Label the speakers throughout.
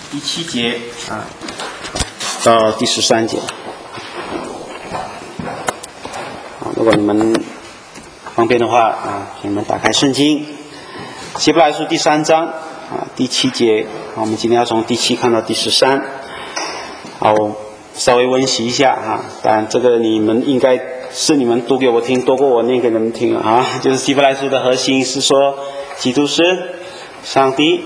Speaker 1: 第7节到第13节。如果你们方便的话请你们打开圣经，希伯来书第3章第7节。我们今天要从第7看到第13。我稍微温习一下当然这个你们应该是你们读给我听多过我念给你们听就是希伯来书的核心是说基督是上帝。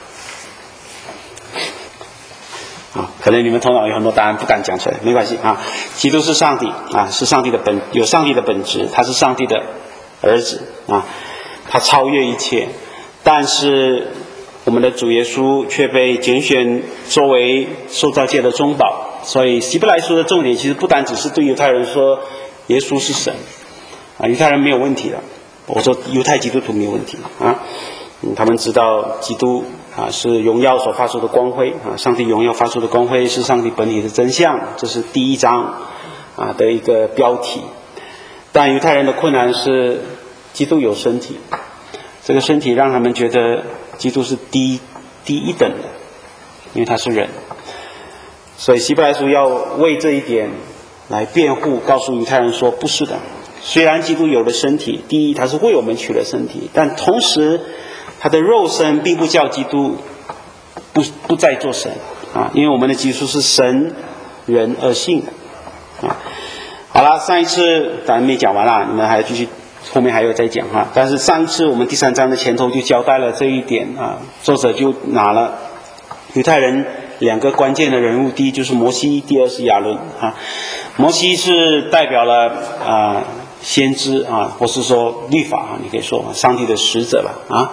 Speaker 1: 可能你们头脑有很多答案不敢讲出来，没关系基督是上帝是上帝的有上帝的本质，他是上帝的儿子他超越一切。但是我们的主耶稣却被拣选作为受造界的中保，所以希伯来书的重点其实不单只是对犹太人说耶稣是神犹太人没有问题的，我说犹太基督徒没有问题他们知道基督是荣耀所发出的光辉上帝荣耀发出的光辉是上帝本体的真相，这是第1章的一个标题。但犹太人的困难是基督有身体，这个身体让他们觉得基督是低一等的，因为他是人。所以希伯来书要为这一点来辩护，告诉犹太人说不是的，虽然基督有了身体，第一他是为我们取了身体，但同时他的肉身并不叫基督不再做神因为我们的基督是神人而性的好了，上一次当然没讲完了，你们还继续后面还有再讲但是上一次我们第3章的前头就交代了这一点作者就拿了犹太人2个关键的人物，第一就是摩西，第二是亚伦摩西是代表了先知或是说律法你可以说上帝的使者了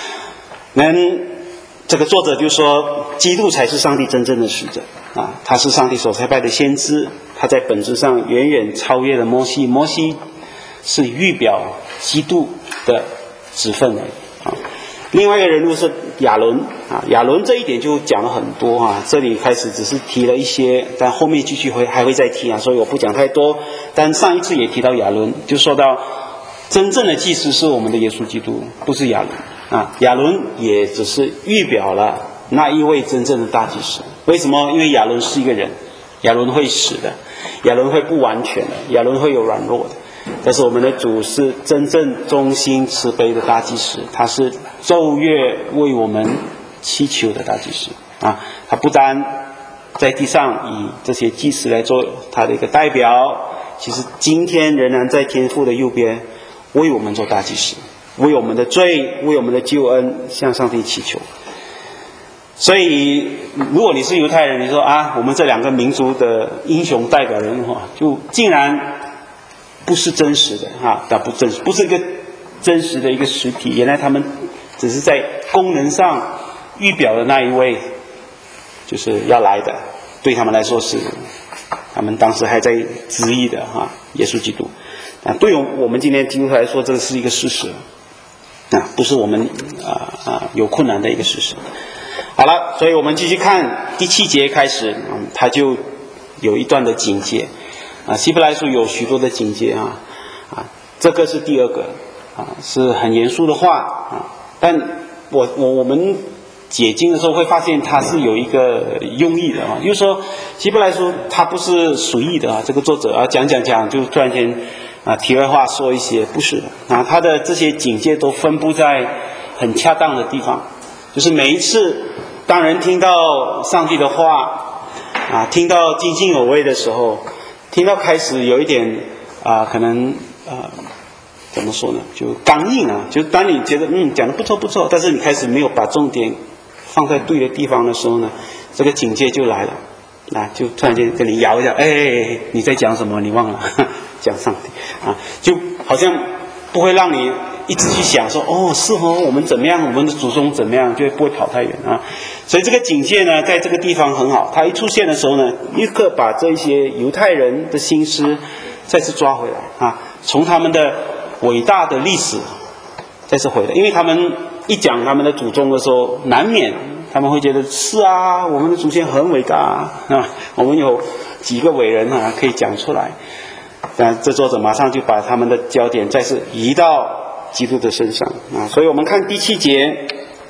Speaker 1: 这个作者就说基督才是上帝真正的使者他是上帝所差派的先知，他在本质上远远超越了摩西，摩西是预表基督的职分而已另外一个人物是亚伦亚伦这一点就讲了很多这里开始只是提了一些，但后面继续还会再提所以我不讲太多。但上一次也提到亚伦，就说到真正的祭司是我们的耶稣基督，不是亚伦亚伦也只是预表了那一位真正的大祭司。为什么？因为亚伦是一个人，亚伦会死的，亚伦会不完全的，亚伦会有软弱的，但是我们的主是真正忠心慈悲的大祭司，他是昼夜为我们祈求的大祭司他不单在地上以这些祭司来做他的一个代表，其实今天仍然在天父的右边为我们做大祭司，为我们的罪，为我们的救恩向上帝祈求。所以如果你是犹太人，你说我们这2个民族的英雄代表人物就竟然不是真实的不是一个真实的一个实体，原来他们只是在功能上预表的那一位就是要来的，对他们来说是他们当时还在质疑的耶稣基督对我们今天基督徒来说，这是一个事实不是我们有困难的一个事实。好了，所以我们继续看第7节开始他就有一段的警戒希伯来书有许多的警戒这个是第2个是很严肃的话但我们解经的时候会发现它是有一个用意的就是说希伯来书它不是随意的这个作者讲就突然间题外话说一些，不是的他的这些警戒都分布在很恰当的地方，就是每一次当人听到上帝的话听到津津有味的时候，听到开始有一点可能怎么说呢，就刚硬就当你觉得讲得不错，但是你开始没有把重点放在对的地方的时候呢，这个警戒就来了就突然间跟你摇一下，你在讲什么？你忘了讲上帝就好像不会让你一直去想说是我们怎么样，我们的祖宗怎么样，就不会跑太远所以这个警戒呢在这个地方很好，它一出现的时候呢，立刻把这一些犹太人的心思再次抓回来从他们的伟大的历史再次回来。因为他们一讲他们的祖宗的时候，难免他们会觉得是我们的祖先很伟大我们有几个伟人可以讲出来，但这作者马上就把他们的焦点再次移到基督的身上所以我们看第7节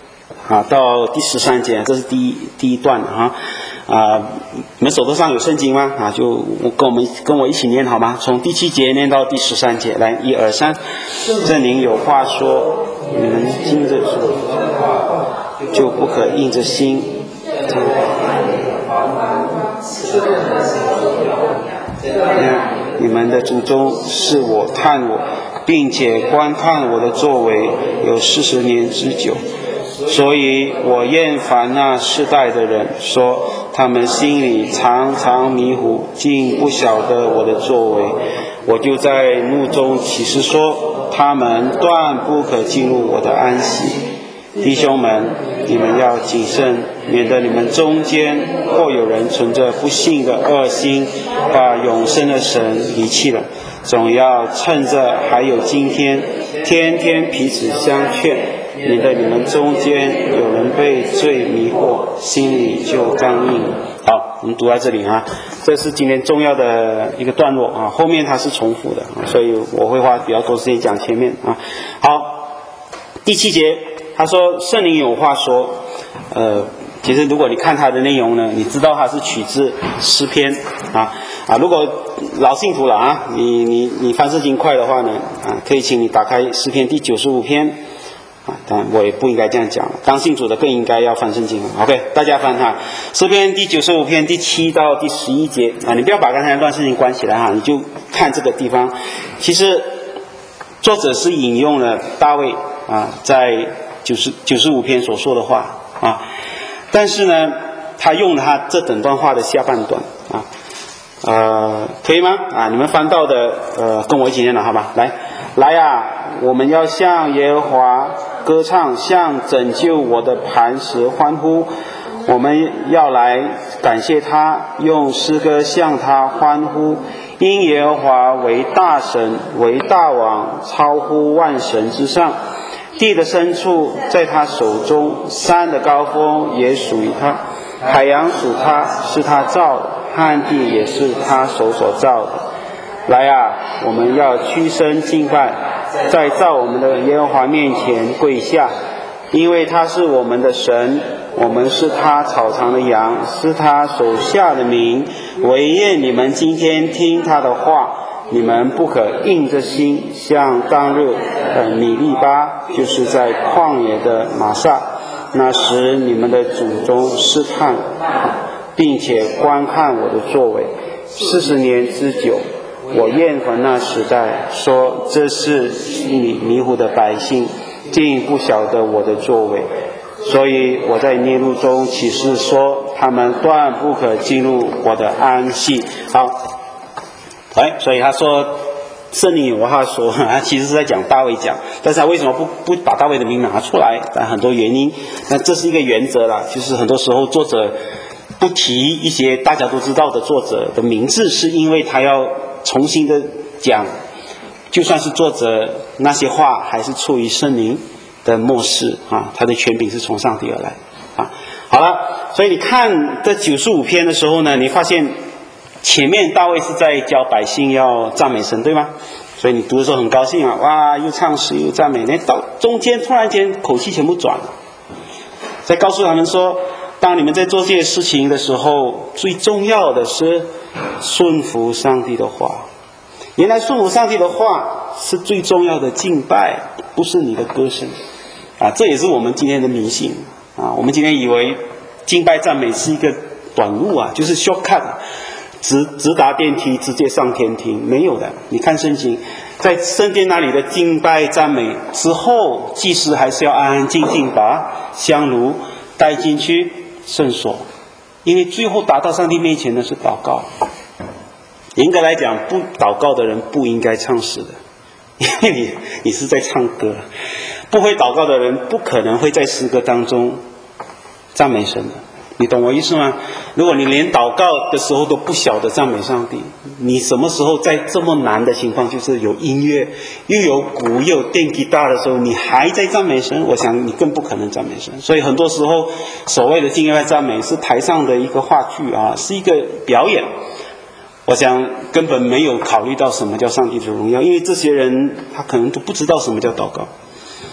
Speaker 1: 到第13节，这是第一段你们手头上有圣经吗？就跟我一起念好吗？从第7节念到第13节，来，1、2、3。圣灵有话说，你们听着说，就不可硬着心。你们的祖宗是我探我，并且观看我的作为有40年之久，所以我厌烦那世代的人，说他们心里常常迷糊，竟不晓得我的作为。我就在怒中起誓说，他们断不可进入我的安息。弟兄们，你们要谨慎，免得你们中间或有人存着不信的恶心，把永生的神离弃了。总要趁着还有今天，天天彼此相劝，免得你们中间有人被罪迷惑，心里就刚硬。好，我们读到这里这是今天重要的一个段落后面它是重复的所以我会花比较多时间讲前面好，第7节。他说圣灵有话说，其实如果你看他的内容呢，你知道他是取自诗篇如果老信徒了你翻圣经快的话呢可以请你打开诗篇第95篇当然我也不应该这样讲，当信主的更应该要翻圣经OK， 大家翻诗篇第95篇第7到第11节你不要把刚才那段事情关起来你就看这个地方。其实作者是引用了大卫在95篇所说的话但是呢他用了他这整段话的下半段可以吗你们翻到的跟我一起念了好吧，来我们要向耶和华歌唱，向拯救我的磐石欢呼，我们要来感谢他，用诗歌向他欢呼，因耶和华为大神，为大王，超乎万神之上，地的深处在他手中，山的高峰也属于他，海洋属他，是他造的，旱地也是他手所造的。来我们要屈身敬拜，在造我们的耶和华面前跪下，因为他是我们的神，我们是他草场的羊，是他手下的民。惟愿你们今天听他的话，你们不可硬着心，像当日米利巴，就是在旷野的玛撒，那时你们的祖宗试探，并且观看我的作为40年之久。我厌烦那时代，说这是心里迷糊的百姓，竟不晓得我的作为。所以我在孽怒中起誓说，他们断不可进入我的安息。好，所以他说圣灵有话说，他其实是在讲大卫讲，但是他为什么不把大卫的名拿出来？但很多原因，那这是一个原则啦，就是很多时候作者不提一些大家都知道的作者的名字，是因为他要重新的讲，就算是作者那些话还是出于圣灵的默示他的权柄是从上帝而来好了，所以你看这95篇的时候呢，你发现前面大卫是在教百姓要赞美神，对吗？所以你读的时候很高兴哇，又唱诗又赞美，到中间突然间口气全部转了，再告诉他们说，当你们在做这些事情的时候，最重要的是顺服上帝的话。原来顺服上帝的话是最重要的敬拜，不是你的歌声这也是我们今天的迷信我们今天以为敬拜赞美是一个短路就是 shortcut， 直达电梯直接上天庭，没有的。你看圣经，在圣殿那里的敬拜赞美之后，祭司还是要安安静静把香炉带进去圣所，因为最后达到上帝面前的是祷告。严格来讲，不祷告的人不应该唱诗的，因为你是在唱歌。不会祷告的人不可能会在诗歌当中赞美神的，你懂我意思吗？如果你连祷告的时候都不晓得赞美上帝，你什么时候在这么难的情况，就是有音乐又有鼓又有电吉他的时候，你还在赞美神，我想你更不可能赞美神。所以很多时候所谓的敬拜赞美是台上的一个话剧是一个表演，我想根本没有考虑到什么叫上帝的荣耀，因为这些人他可能都不知道什么叫祷告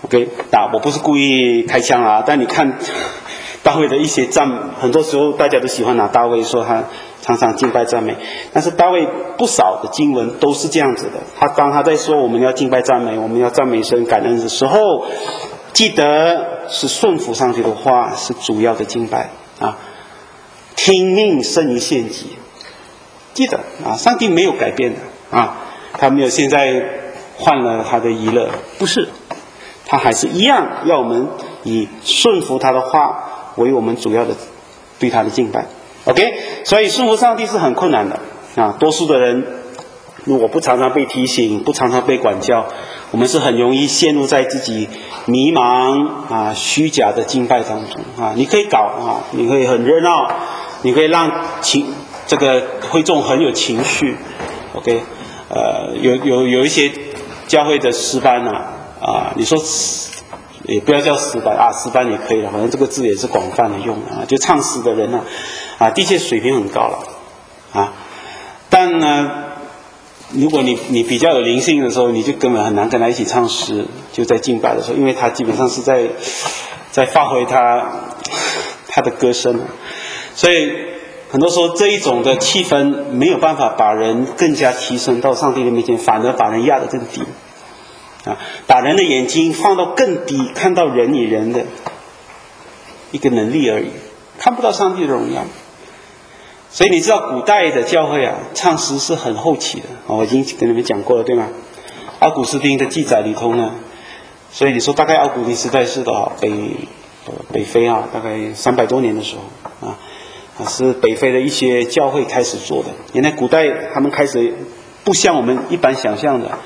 Speaker 1: OK， 我不是故意开枪啊，但你看大卫的一些赞，很多时候大家都喜欢拿大卫说他常常敬拜赞美，但是大卫不少的经文都是这样子的。当他在说我们要敬拜赞美，我们要赞美神感恩的时候，记得是顺服上帝的话是主要的敬拜啊，听命胜于献祭。记得啊，上帝没有改变的啊，他没有现在换了他的仪乐，不是，他还是一样要我们以顺服他的话为我们主要的对他的敬拜。OK， 所以顺服上帝是很困难的啊。多数的人如果不常常被提醒，不常常被管教，我们是很容易陷入在自己迷茫啊、虚假的敬拜当中啊。你可以搞啊，你可以很热闹，你可以让这个会众很有情绪。OK， 有一些教会的诗班啊，你说也不要叫诗班啊，诗班也可以了，反正这个字也是广泛的用啊，就唱诗的人啊，的确水平很高了啊。但呢，如果你比较有灵性的时候，你就根本很难跟他一起唱诗，就在敬拜的时候，因为他基本上是在发挥他的歌声，所以很多时候这一种的气氛没有办法把人更加提升到上帝的面前，反而把人压得更低啊，把人的眼睛放到更低，看到人与人的一个能力而已，看不到上帝的荣耀。所以你知道古代的教会啊，唱诗是很后期的我已经跟你们讲过了，对吗？奥古斯丁的记载里头呢，所以你说大概奥古斯丁时代是的北非啊，大概300多年的时候是北非的一些教会开始做的。原来古代他们开始不像我们一般想象的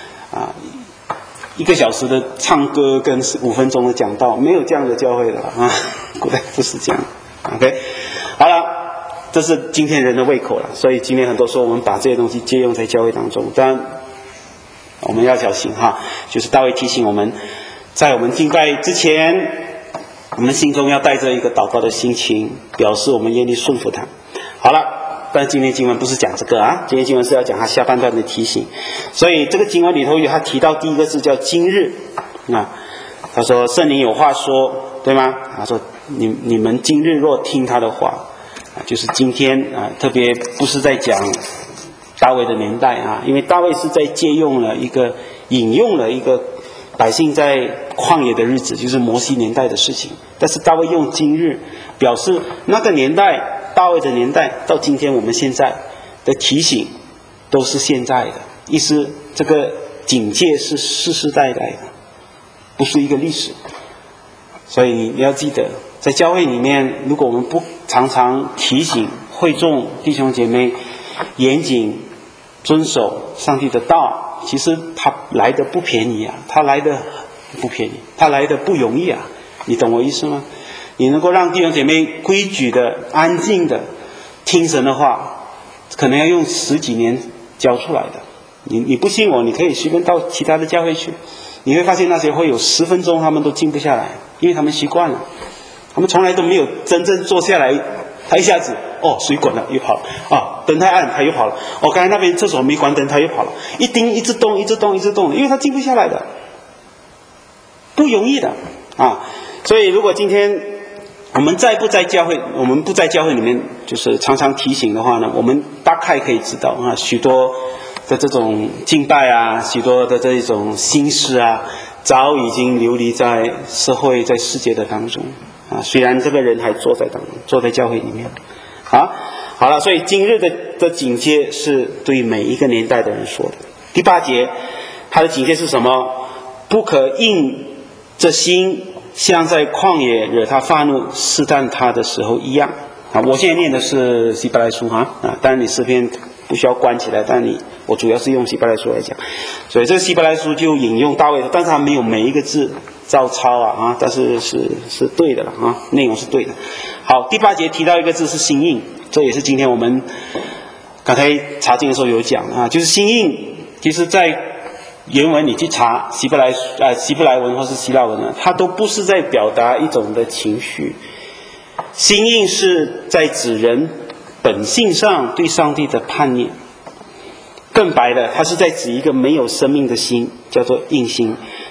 Speaker 1: 1个小时的唱歌跟5分钟的讲道，没有这样的教会的古代不是这样。 OK， 好了，这是今天人的胃口了，所以今天很多时候我们把这些东西借用在教会当中，当然我们要小心就是大卫提醒我们，在我们敬拜之前，我们心中要带着一个祷告的心情，表示我们愿意顺服他。好了，但今天经文不是讲这个今天经文是要讲他下半段的提醒。所以这个经文里头他提到第一个字叫今日他说圣灵有话说，对吗？他说你们今日若听他的话就是今天特别不是在讲大卫的年代因为大卫是在引用了一个百姓在旷野的日子，就是摩西年代的事情，但是大卫用今日表示那个年代，大卫的年代到今天我们现在的提醒都是现在的意思，这个警戒是世世代代的，不是一个历史。所以你要记得，在教会里面，如果我们不常常提醒会众弟兄姐妹严谨遵守上帝的道，其实他来的不便宜他来的不便宜，他来的不容易你懂我意思吗？你能够让弟兄姐妹规矩的安静的听神的话，可能要用10几年教出来的。你不信我，你可以随便到其他的教会去，你会发现那些会有10分钟他们都静不下来，因为他们习惯了，他们从来都没有真正坐下来，他一下子水滚了又跑了灯太暗他又跑了刚才那边厕所没关灯他又跑了，一直动，因为他静不下来的，不容易的所以如果今天我们不在教会里面就是常常提醒的话呢，我们大概可以知道许多的这种敬拜许多的这种心事早已经流离在社会在世界的当中虽然这个人还坐在教会里面好了，所以今日的警戒是对每一个年代的人说的。第8节他的警戒是什么？不可硬着心像在旷野惹他发怒试探他的时候一样我现在念的是希伯来书当然你诗篇不需要关起来，但我主要是用希伯来书来讲，所以这个希伯来书就引用大卫，但是他没有每一个字照抄但是是对的了内容是对的。好，第8节提到一个字是心印，这也是今天我们刚才查经的时候有讲就是心印，其实在原文你去查希伯来文或是希腊文它都不是在表达一种的情绪，心印是在指人本性上对上帝的叛逆，更白的它是在指一个没有生命的心，叫做硬心。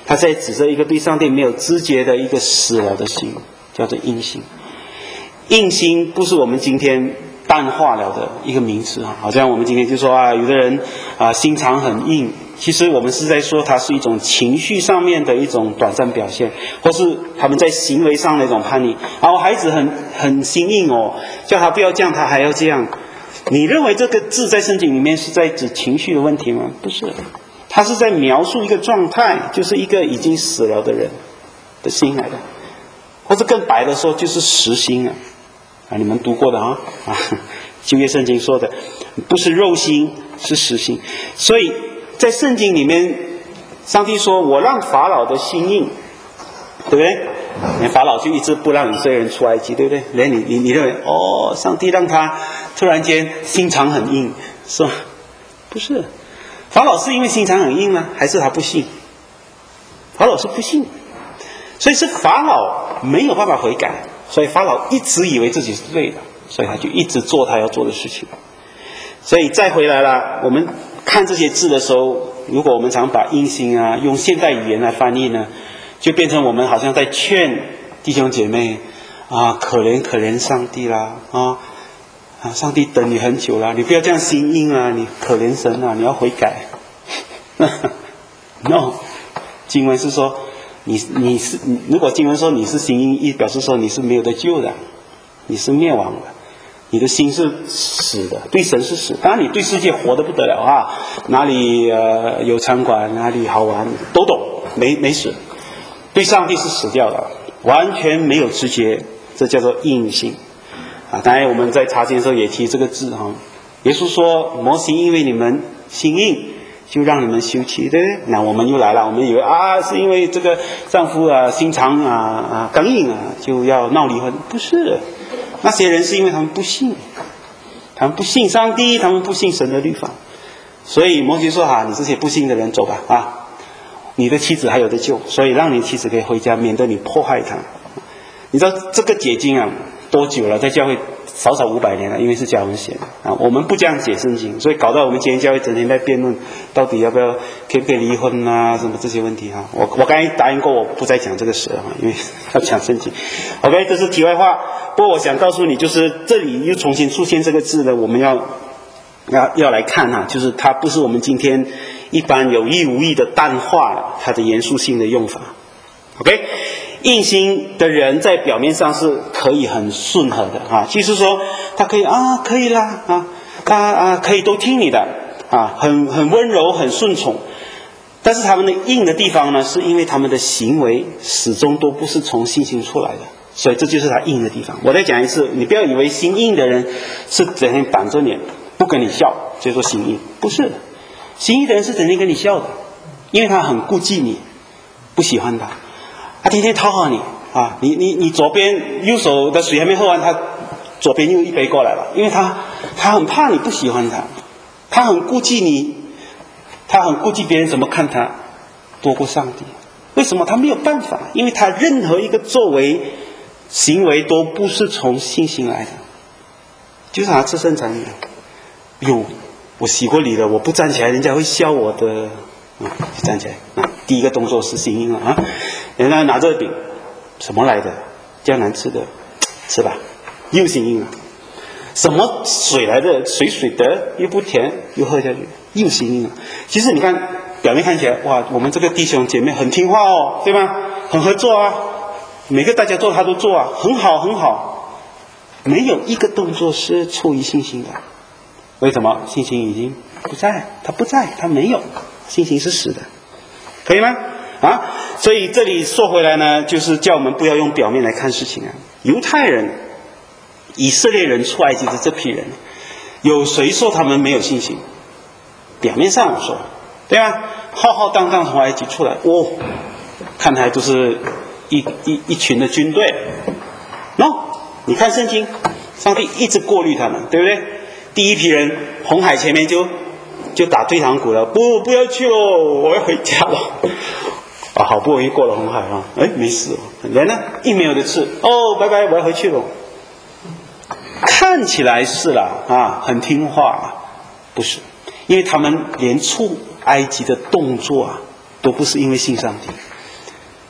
Speaker 1: 他在指责一个对上帝没有知觉的一个死了的心，叫做硬心。硬心不是我们今天淡化了的一个名词啊，好像我们今天就说啊，有的人啊心肠很硬，其实我们是在说它是一种情绪上面的一种短暂表现，或是他们在行为上的一种叛逆。我孩子很心硬哦，叫他不要这样，他还要这样。你认为这个字在圣经里面是在指情绪的问题吗？不是，他是在描述一个状态，就是一个已经死了的人的心来的，或者更白的说就是实心啊。你们读过的旧约圣经说的不是肉心，是实心。所以在圣经里面，上帝说我让法老的心硬，对不对？法老就一直不让以色列人出埃及，对不对？你认为上帝让他突然间心肠很硬，是吧？不是，法老是因为心肠很硬吗？还是他不信？法老是不信，所以是法老没有办法悔改，所以法老一直以为自己是对的，所以他就一直做他要做的事情。所以再回来了，我们看这些字的时候，如果我们常把硬心用现代语言来翻译呢，就变成我们好像在劝弟兄姐妹可怜可怜上帝啦上帝等你很久了，你不要这样心硬你可怜神你要悔改。No， 经文是说你是，如果经文说你是心硬，表示说你是没有得救的，你是灭亡的，你的心是死的，对神是死。当然你对世界活得不得了哪里有餐馆，哪里好玩都懂，没死。对上帝是死掉的，完全没有知觉，这叫做硬心当然我们在查经的时候也提这个字耶稣说摩西因为你们心硬，就让你们休妻，对不对？那我们又来了，我们以为是因为这个丈夫心肠刚硬就要闹离婚，不是，那些人是因为他们不信，他们不信上帝，他们不信神的律法，所以摩西说你这些不信的人走吧你的妻子还有得救，所以让你妻子可以回家，免得你迫害她。你知道这个解经多久了？在教会少500年了，因为是加文写的我们不这样解圣经，所以搞到我们今天教会整天在辩论到底要不要可不可以离婚什么这些问题我刚才答应过我不再讲这个事了因为要讲圣经。 OK， 这是题外话。不过我想告诉你，就是这里又重新出现这个字呢，我们要来看就是它不是我们今天一般有意无意的淡化了它的严肃性的用法。 OK， 硬心的人在表面上是可以很顺和的就是说他可以可以啦他可以都听你的很温柔很顺从，但是他们的硬的地方呢，是因为他们的行为始终都不是从信心出来的，所以这就是他硬的地方。我再讲一次，你不要以为心硬的人是整天板着脸不跟你笑就说心硬，不是，心硬的人是整天跟你笑的，因为他很顾忌你，不喜欢他天天讨好你你左边右手的水还没喝完，他左边又一杯过来了，因为他很怕你不喜欢他很顾忌你，他很顾忌别人怎么看他多过上帝。为什么？他没有办法，因为他任何一个作为行为都不是从信心来的。就是他自身残有我洗过礼了，我不站起来人家会笑我的就站起来第一个动作是心硬人家拿这个饼什么来的，这样难吃的吃吧，又心硬了。什么水来的，水的又不甜，又喝下去又心硬了。其实你看表面看起来我们这个弟兄姐妹很听话对吧，很合作每个大家做他都做很好很好，没有一个动作是出于信心的。为什么？信心已经不在，他没有，信心是死的，可以吗？所以这里说回来呢，就是叫我们不要用表面来看事情犹太人以色列人出埃及的这批人，有谁说他们没有信心？表面上说对吧，浩浩荡荡从埃及出来看来都是一群的军队你看圣经，上帝一直过滤他们，对不对？第一批人红海前面就打退堂鼓了，不要去了，我要回家了好不容易过了红海没事人呢一没有的吃拜拜，我要回去了。看起来是很听话不是，因为他们连出埃及的动作都不是因为信上帝，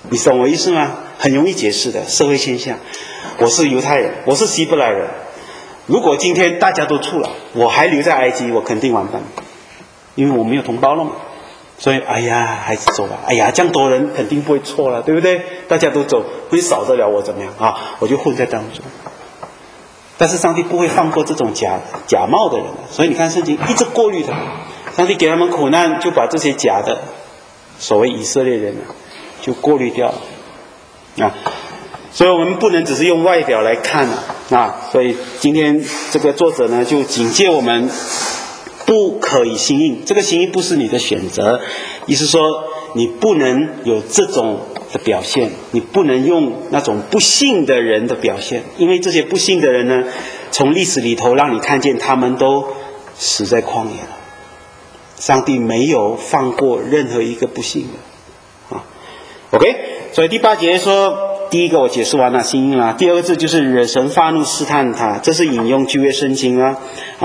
Speaker 1: 你懂我意思吗？很容易解释的社会现象。我是犹太人，我是希伯来人，如果今天大家都出了，我还留在埃及，我肯定完蛋，因为我没有同胞了嘛。所以哎呀，孩子走了，哎呀，这样多人肯定不会错了，对不对？大家都走，会少得了我怎么样啊？我就混在当中。但是上帝不会放过这种假冒的人，所以你看圣经一直过滤他们，上帝给他们苦难，就把这些假的所谓以色列人就过滤掉了啊。所以我们不能只是用外表来看啊。所以今天这个作者呢就警戒我们不可以心硬，这个心硬不是你的选择，意思说你不能有这种的表现，你不能用那种不信的人的表现，因为这些不信的人呢，从历史里头让你看见他们都死在旷野了，上帝没有放过任何一个不信的啊。OK， 所以第8节说，第一个我解释完了，心硬了。第二个字就是惹神发怒试探他，这是引用旧约圣经啊。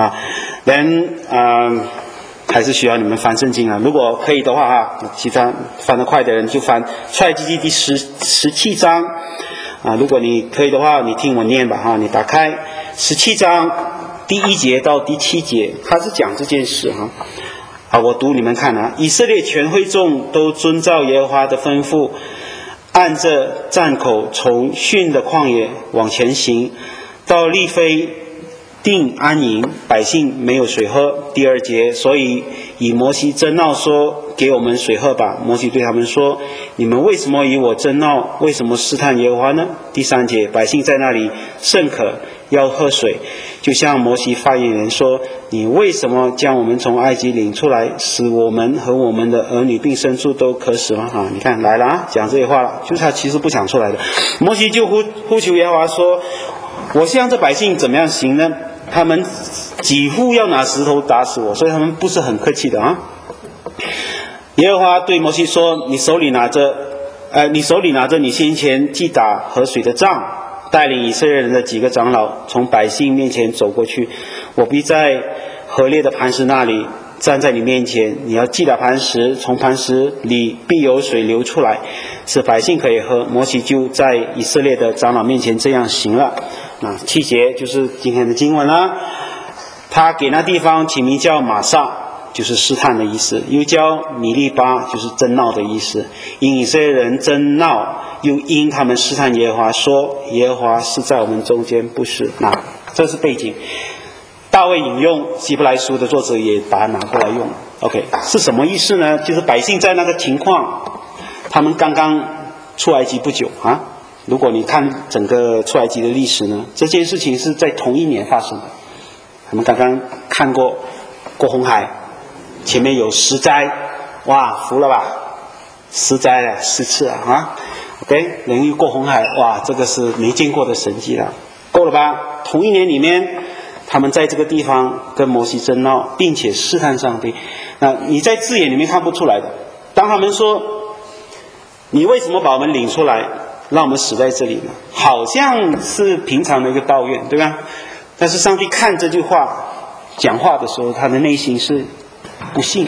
Speaker 1: 还是需要你们翻圣经啊。如果可以的话啊，其他翻得快的人就翻出埃及记第17章啊。如果你可以的话，你听我念吧哈。你打开17章第1节到第7节，他是讲这件事哈。好，我读你们看啊。以色列全会众都遵照耶和华的吩咐，按着站口从逊的旷野往前行，到利非定安营，百姓没有水喝。第2节，所以以摩西争闹说，给我们水喝吧。摩西对他们说，你们为什么与我争闹？为什么试探耶和华呢？第3节，百姓在那里甚渴，要喝水，就向摩西发言人说，你为什么将我们从埃及领出来，使我们和我们的儿女并牲畜都渴死吗？你看来了啊，讲这些话了，就是他其实不想出来的。摩西就呼求耶和华说，我向这百姓怎么样行呢？他们几乎要拿石头打死我，所以他们不是很客气的啊。耶和华对摩西说，你手里拿着你先前击打河水的杖，带领以色列人的几个长老从百姓面前走过去，我必在河裂的磐石那里站在你面前，你要击打磐石，从磐石里必有水流出来，使百姓可以喝。摩西就在以色列的长老面前这样行了。7节就是今天的经文了。他给那地方起名叫玛撒，就是试探的意思，又叫米利巴，就是争闹的意思。因以色列人争闹，又因他们试探耶和华，说耶和华是在我们中间，不是。这是背景。大卫引用希伯来书的作者也把它拿过来用。 OK， 是什么意思呢？就是百姓在那个情况，他们刚刚出埃及不久啊。如果你看整个出埃及的历史呢，这件事情是在同一年发生的。他们刚刚看过红海，前面有10灾，哇，服了吧？10灾了，10次啊 OK， 能够过红海，哇，这个是没见过的神迹了，够了吧？同一年里面，他们在这个地方跟摩西争闹，并且试探上帝。你在字眼里面看不出来的。当他们说，你为什么把我们领出来，让我们死在这里呢？好像是平常的一个抱怨，对吧？但是上帝看这句话讲话的时候，他的内心是不信。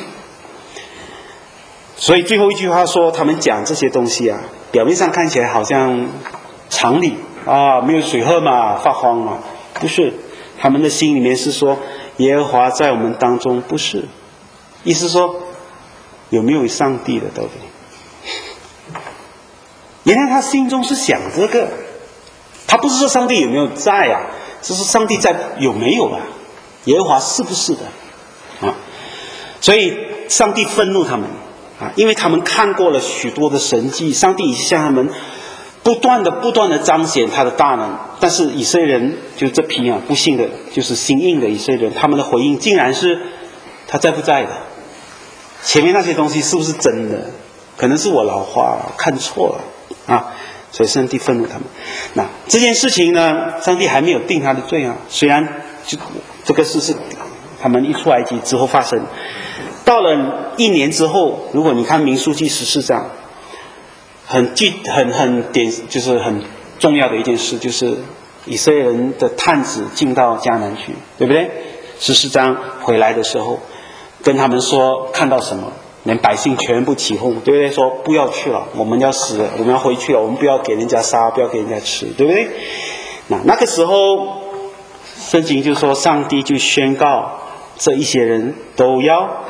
Speaker 1: 所以最后一句话说，他们讲这些东西啊，表面上看起来好像常理啊，没有水喝嘛，发慌嘛，不是。他们的心里面是说，耶和华在我们当中，不是。意思说，有没有上帝的到底？原来他心中是想这个，他不是说上帝有没有在啊，只是上帝在有没有啊？耶和华是不是的啊？所以上帝愤怒他们啊，因为他们看过了许多的神迹，上帝已经向他们不断的彰显他的大能，但是以色列人就这批不信的，就是心硬的以色列人，他们的回应竟然是他在不在的？前面那些东西是不是真的？可能是我老花看错了啊，所以上帝愤怒他们。这件事情呢，上帝还没有定他的罪啊。虽然这个事是他们一出埃及之后发生，到了1年之后，如果你看民数记14章，就是很重要的一件事，就是以色列人的探子进到迦南去，对不对？14章回来的时候，跟他们说看到什么， 连百姓全部起哄，对不对？说不要去了，我们要死了，我们要回去了，我们不要给人家杀，不要给人家吃，对不对？那个时候，圣经就说上帝就宣告这一些人都要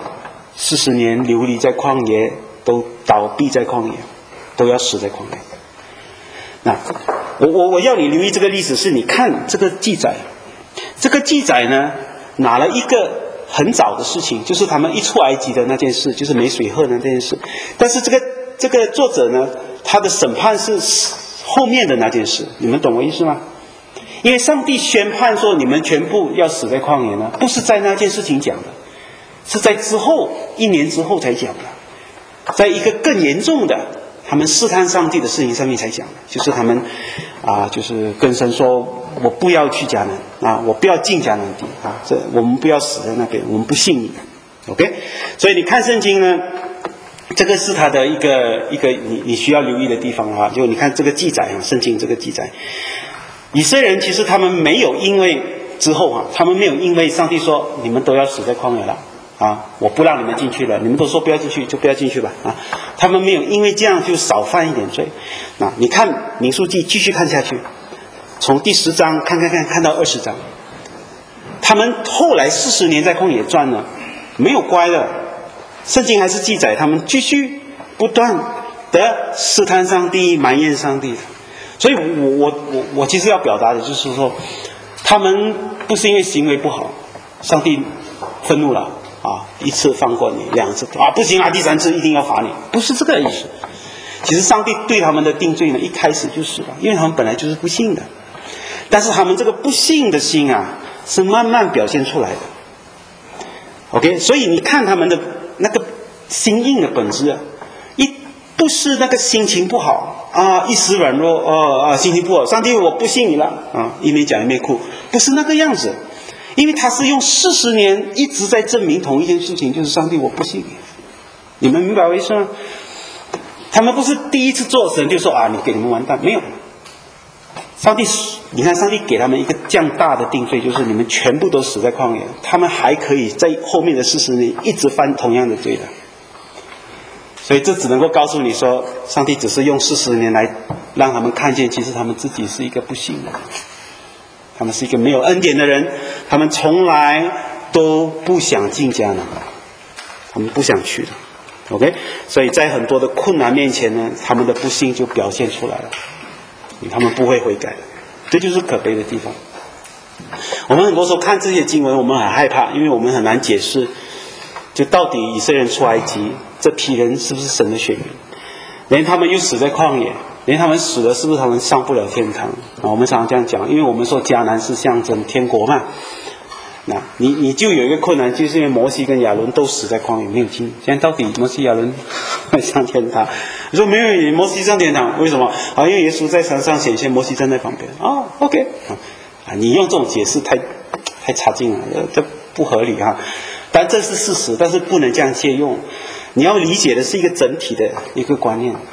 Speaker 1: 40年流离在旷野，都倒闭在旷野，都要死在旷野。那我要你留意这个历史，是你看这个记载，这个记载呢拿了一个很早的事情，就是他们一出埃及的那件事，就是没水喝的那件事。但是这个作者呢，他的审判是后面的那件事，你们懂我意思吗？因为上帝宣判说你们全部要死在旷野呢，不是在那件事情讲的，是在之后1年之后才讲的，在一个更严重的他们试探上帝的事情上面才讲的，就是他们就是跟神说，我不要去迦南我不要进迦南地我们不要死在那边，我们不信你。 OK， 所以你看圣经呢，这个是他的一个你需要留意的地方就你看这个记载圣经这个记载，以色列人其实他们没有因为之后他们没有因为上帝说你们都要死在旷野了我不让你们进去了，你们都说不要进去就不要进去吧他们没有因为这样就少犯一点罪。你看民数记继续看下去，从第10章看到20章，他们后来40年在旷野转了，没有乖的，圣经还是记载他们继续不断的试探上帝，埋怨上帝。所以我其实要表达的就是说，他们不是因为行为不好，上帝愤怒了1次放过你，2次不行第3次一定要罚你，不是这个意思。其实上帝对他们的定罪呢，一开始就是因为他们本来就是不信的，但是他们这个不信的心是慢慢表现出来的。OK， 所以你看他们的那个心硬的本质不是那个心情不好一时软弱心情不好，上帝我不信你了一面讲一面哭，不是那个样子。因为他是用40年一直在证明同一件事情，就是上帝我不信你。你们明白我意思吗？他们不是第一次做神就说你给你们完蛋，没有。上帝，你看上帝给他们一个这样大的定罪，就是你们全部都死在旷野，他们还可以在后面的40年一直犯同样的罪的。所以这只能够告诉你说，上帝只是用40年来让他们看见，其实他们自己是一个不信的人，他们是一个没有恩典的人，他们从来都不想进迦南，他们不想去的。OK， 所以在很多的困难面前呢，他们的不信就表现出来了，他们不会悔改的，这就是可悲的地方。我们很多时候看这些经文，我们很害怕，因为我们很难解释，就到底以色列人出埃及这批人是不是神的选民，连他们又死在旷野，连他们死了是不是他们上不了天堂我们常常这样讲，因为我们说迦南是象征天国嘛。你就有一个困难，就是因为摩西跟亚伦都死在旷野没有进，现在到底摩西亚伦会上天堂？你说没有，摩西上天堂，为什么因为耶稣在山上显现，摩西站在旁边OK 你用这种解释太差劲了，这不合理但这是事实，但是不能这样借用，你要理解的是一个整体的一个观念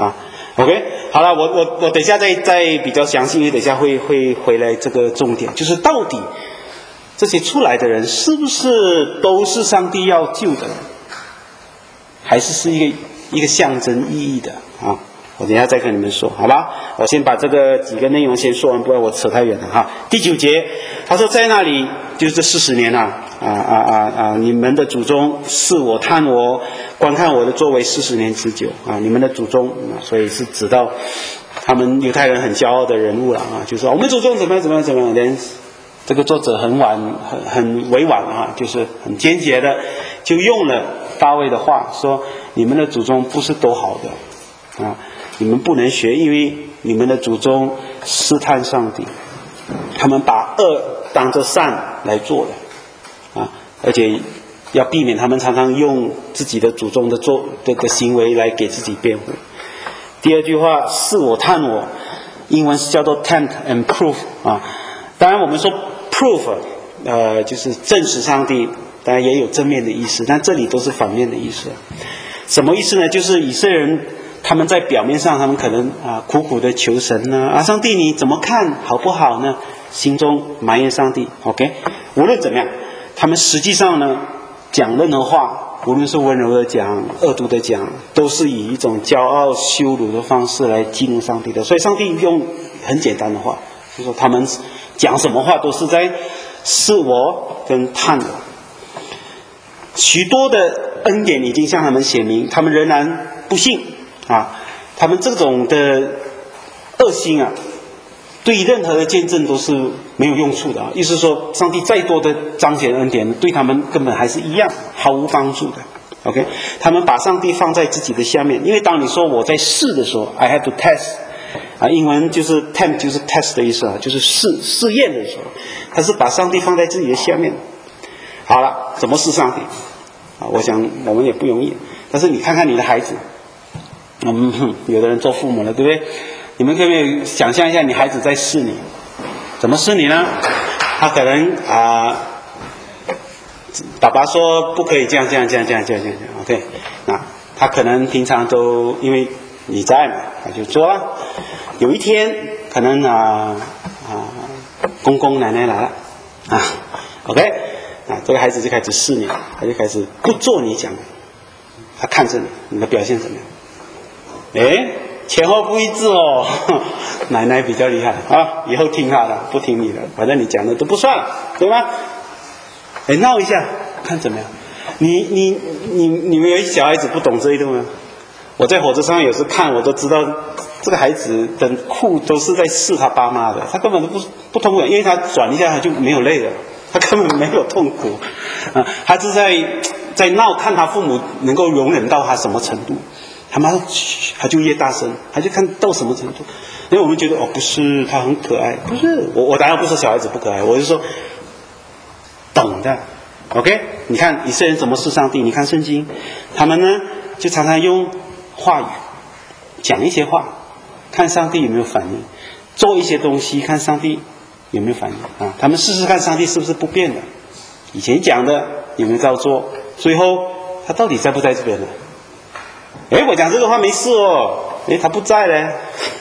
Speaker 1: OK， 好了，我等一下再比较详细，等一下会回来这个重点，就是到底这些出来的人是不是都是上帝要救的，还是一个象征意义的我等一下再跟你们说，好吧？我先把这个几个内容先说完，不然我扯太远了第9节，他说在那里就是这40年你们的祖宗视我探我观看我的作为40年之久你们的祖宗所以是指到他们犹太人很骄傲的人物了就是说我们祖宗怎么样，连这个作者很委婉就是很坚决的就用了大卫的话说，你们的祖宗不是都好的你们不能学，因为你们的祖宗试探上帝，他们把恶当作善来做的而且要避免他们常常用自己的祖宗的行为来给自己辩护。第二句话是我探我，英文是叫做 tempt and prove 当然我们说 prove 就是证实上帝，当然也有正面的意思，但这里都是反面的意思。什么意思呢？就是以色列人他们在表面上他们可能苦苦的求神上帝你怎么看好不好呢？心中埋怨上帝 OK， 无论怎么样他们实际上呢讲任何话，无论是温柔的讲、恶毒的讲，都是以一种骄傲、羞辱的方式来激怒上帝的。所以上帝用很简单的话，就说他们讲什么话都是在试我跟探我。许多的恩典已经向他们显明，他们仍然不信啊！他们这种的恶心啊，对任何的见证都是没有用处的啊！意思是说，上帝再多的彰显恩典，对他们根本还是一样毫无帮助的。OK， 他们把上帝放在自己的下面，因为当你说我在试的时候 ，I have to test。啊，英文就是 tempt 就是 test 的意思啊，就是试验的时候，他是把上帝放在自己的下面。好了，怎么试上帝？啊，我想我们也不容易。但是你看看你的孩子，有的人做父母了，对不对？你们可不可以想象一下，你孩子在试你，怎么试你呢？他可能爸爸说不可以这样 ，OK， 那他可能平常都因为你在嘛，他就做了。有一天可能公公奶奶来了，OK， 这个孩子就开始试你，他就开始不做你讲的，他看着你的表现怎么样？前后不一致哦，奶奶比较厉害啊，以后听他的，不听你的，反正你讲的都不算，对吗？闹一下看怎么样？你们有小孩子不懂这一种吗？我在火车上有时看，我都知道这个孩子的酷都是在试他爸妈的，他根本都不痛苦，因为他转一下他就没有累了，他根本没有痛苦他是在闹，看他父母能够容忍到他什么程度，他妈他就越大声，他就看到什么程度。因为我们觉得不是他很可爱，不是我当然不说小孩子不可爱，我是说懂的 OK。 你看以色列人怎么试上帝，你看圣经，他们呢就常常用话语讲一些话，看上帝有没有反应，做一些东西看上帝有没有反应啊？他们试试看上帝是不是不变的，以前讲的有没有照做，最后他到底在不在这边呢？我讲这个话没事哦，他不在嘞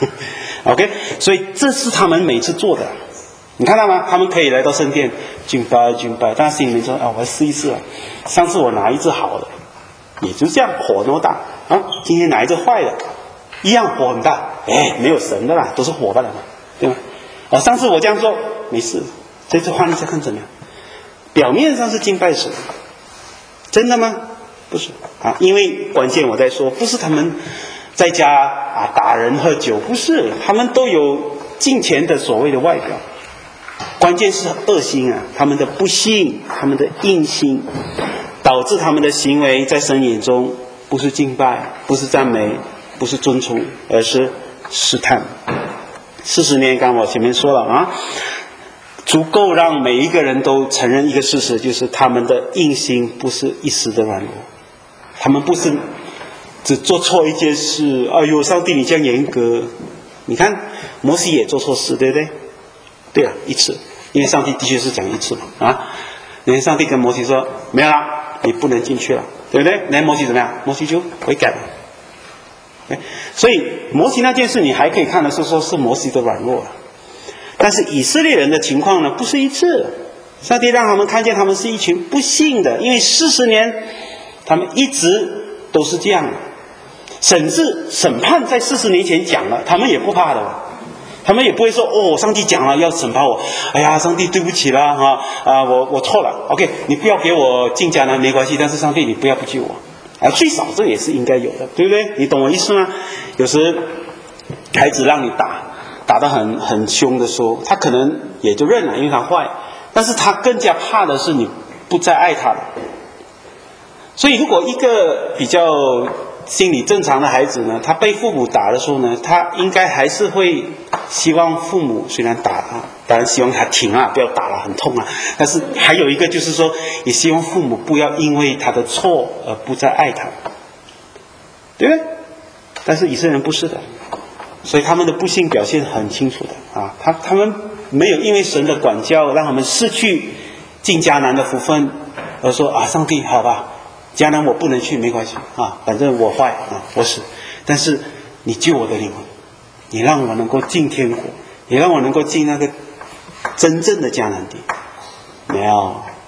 Speaker 1: OK， 所以这是他们每次做的，你看到吗？他们可以来到圣殿敬拜，但心里面说我要试一试了，上次我拿一只好的，也就这样火那么大今天拿一只坏的，一样火很大，没有神的啦，都是火罢了嘛，对吗？上次我这样做没事，这次换一下看怎么样？表面上是敬拜神，真的吗？不是因为关键我在说，不是他们在家打人喝酒，不是，他们都有敬虔的所谓的外表，关键是恶心他们的不信，他们的硬心，导致他们的行为在神眼中不是敬拜，不是赞美，不是尊崇，而是试探。40年刚我前面说了足够让每一个人都承认一个事实，就是他们的硬心不是一时的软弱，他们不是只做错一件事，上帝你这样严格。你看摩西也做错事，对不对？对了，一次，因为上帝的确是讲一次嘛连上帝跟摩西说没有啦，你不能进去了，对不对？那摩西怎么样？摩西就悔改了。所以摩西那件事你还可以看得出说是摩西的软弱，但是以色列人的情况呢，不是一次，上帝让他们看见他们是一群不信的，因为40年他们一直都是这样的，甚至审判在40年前讲了，他们也不怕的，他们也不会说上帝讲了要审判我，上帝对不起了我错了 OK， 你不要给我进迦南没关系，但是上帝你不要不救我最少这也是应该有的，对不对？你懂我意思吗？有时孩子让你打得很凶的时候，他可能也就认了，因为他坏，但是他更加怕的是你不再爱他了。所以如果一个比较心理正常的孩子呢，他被父母打的时候呢，他应该还是会希望父母虽然打他，当然希望他停不要打了，很痛但是还有一个就是说，也希望父母不要因为他的错而不再爱他，对不对？但是以色列人不是的，所以他们的不幸表现很清楚的他们没有因为神的管教让他们失去进迦南的福分，而说上帝好吧，迦南我不能去没关系反正我坏我死，但是你救我的灵魂，你让我能够进天国，你让我能够进那个真正的迦南地。没有，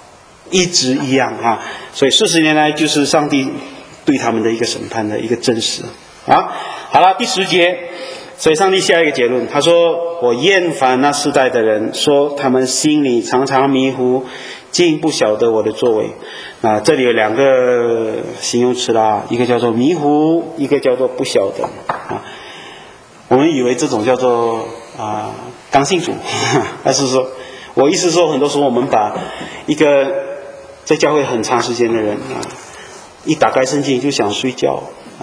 Speaker 1: 一直一样啊。所以40年来就是上帝对他们的一个审判的一个真实啊。好了，第10节，所以上帝下一个结论，他说：我厌烦那世代的人，说他们心里常常迷糊，竟不晓得我的作为。这里有2个形容词啦，一个叫做迷糊，一个叫做不晓得啊。我们以为这种叫做刚信主，但是说，我意思说，很多时候我们把一个在教会很长时间的人一打开圣经就想睡觉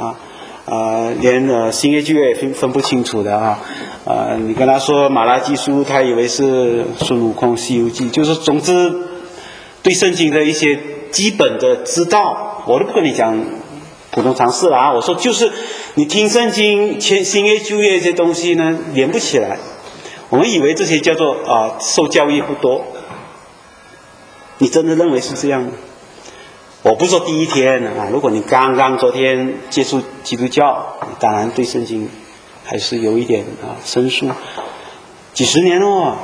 Speaker 1: 连新约旧约也分不清楚的你跟他说马拉基书，他以为是孙悟空西游记，就是总之对圣经的一些基本的知道，我都不跟你讲普通常识了我说就是你听圣经新约旧约这些东西呢连不起来，我们以为这些叫做受教育不多。你真的认为是这样吗？我不是说第一天如果你刚刚昨天接触基督教，当然对圣经还是有一点生疏，几十年了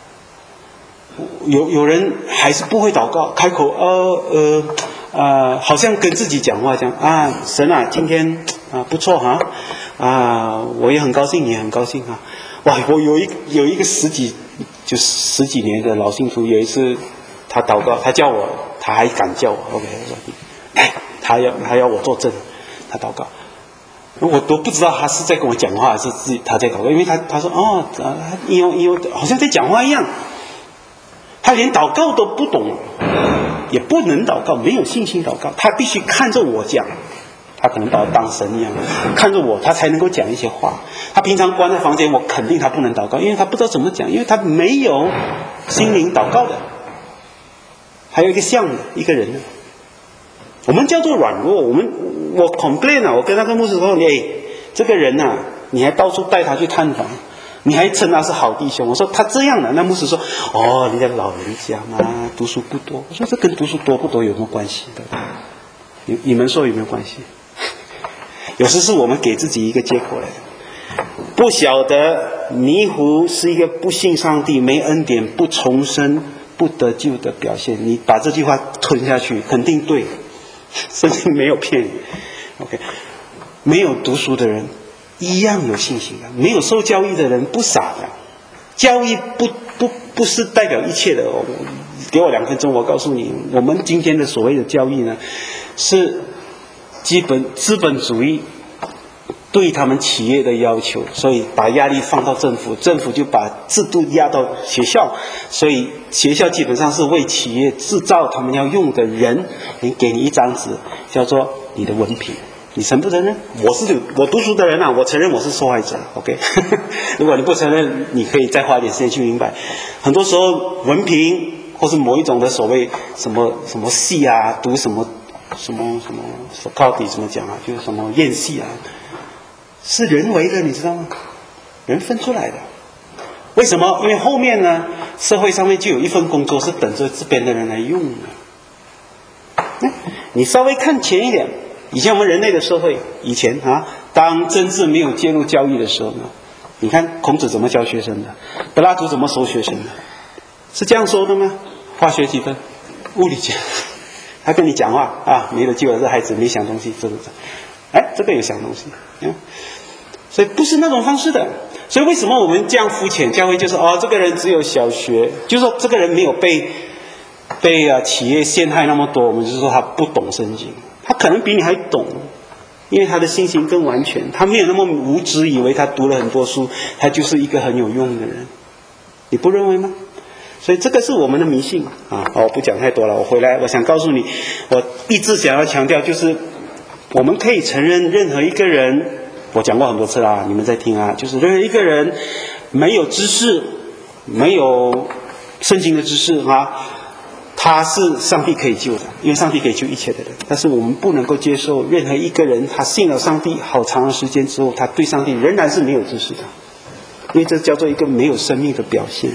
Speaker 1: 有人还是不会祷告，开口好像跟自己讲话这样神今天不错我也很高兴，你也很高兴哇，我有一个十几年的老信徒，有一次他祷告，他叫我，他还敢叫我 OK， 我说来，他要我作证，他祷告，我都不知道他是在跟我讲话还是他在祷告，因为他说因为好像在讲话一样，他连祷告都不懂，也不能祷告，没有信心祷告，他必须看着我讲，他可能把我当神一样，看着我他才能够讲一些话。他平常关在房间，我肯定他不能祷告，因为他不知道怎么讲，因为他没有心灵祷告的。还有一个像的一个人呢，我们叫做软弱。我 complain 我跟那个牧师说，这个人你还到处带他去探访，你还称他是好弟兄。我说他这样的，那牧师说人家老人家嘛，读书不多。我说这跟读书多不多有什么关系的？你们说有没有关系？有时是我们给自己一个借口来的。不晓得迷糊是一个不信上帝、没恩典、不重生、不得救的表现。你把这句话吞下去，肯定对。圣经没有骗你 OK， 没有读书的人一样有信心的，没有受教育的人不傻的。教育不是代表一切的给我2分钟，我告诉你，我们今天的所谓的教育呢，是资本主义对他们企业的要求，所以把压力放到政府，政府就把制度压到学校，所以学校基本上是为企业制造他们要用的人，给你一张纸，叫做你的文凭。你承不承认？我读书的人我承认我是受害者 OK 如果你不承认，你可以再花点时间去明白。很多时候文凭或是某一种的所谓什么系读什么到底怎么讲就是什么院系是人为的，你知道吗？人分出来的。为什么？因为后面呢，社会上面就有一份工作是等着这边的人来用的。你稍微看前一点，以前我们人类的社会，以前当政治没有介入教育的时候呢，你看孔子怎么教学生的，柏拉图怎么收学生的，是这样说的吗？化学几分，物理几分，他跟你讲话没得救了，这孩子没想东西，是不是？这个有想东西所以不是那种方式的。所以为什么我们这样肤浅？教会就是这个人只有小学，就是说这个人没有被企业陷害那么多，我们就是说他不懂圣经。他可能比你还懂，因为他的信心更完全，他没有那么无知，以为他读了很多书，他就是一个很有用的人。你不认为吗？所以这个是我们的迷信我不讲太多了，我回来我想告诉你，我一直想要强调就是我们可以承认任何一个人，我讲过很多次啦，你们在听就是任何一个人没有知识，没有圣经的知识他是上帝可以救的，因为上帝可以救一切的人。但是我们不能够接受任何一个人他信了上帝好长的时间之后，他对上帝仍然是没有知识的，因为这叫做一个没有生命的表现。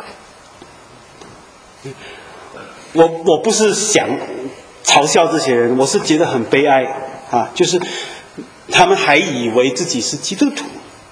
Speaker 1: 我不是想嘲笑这些人，我是觉得很悲哀就是他们还以为自己是基督徒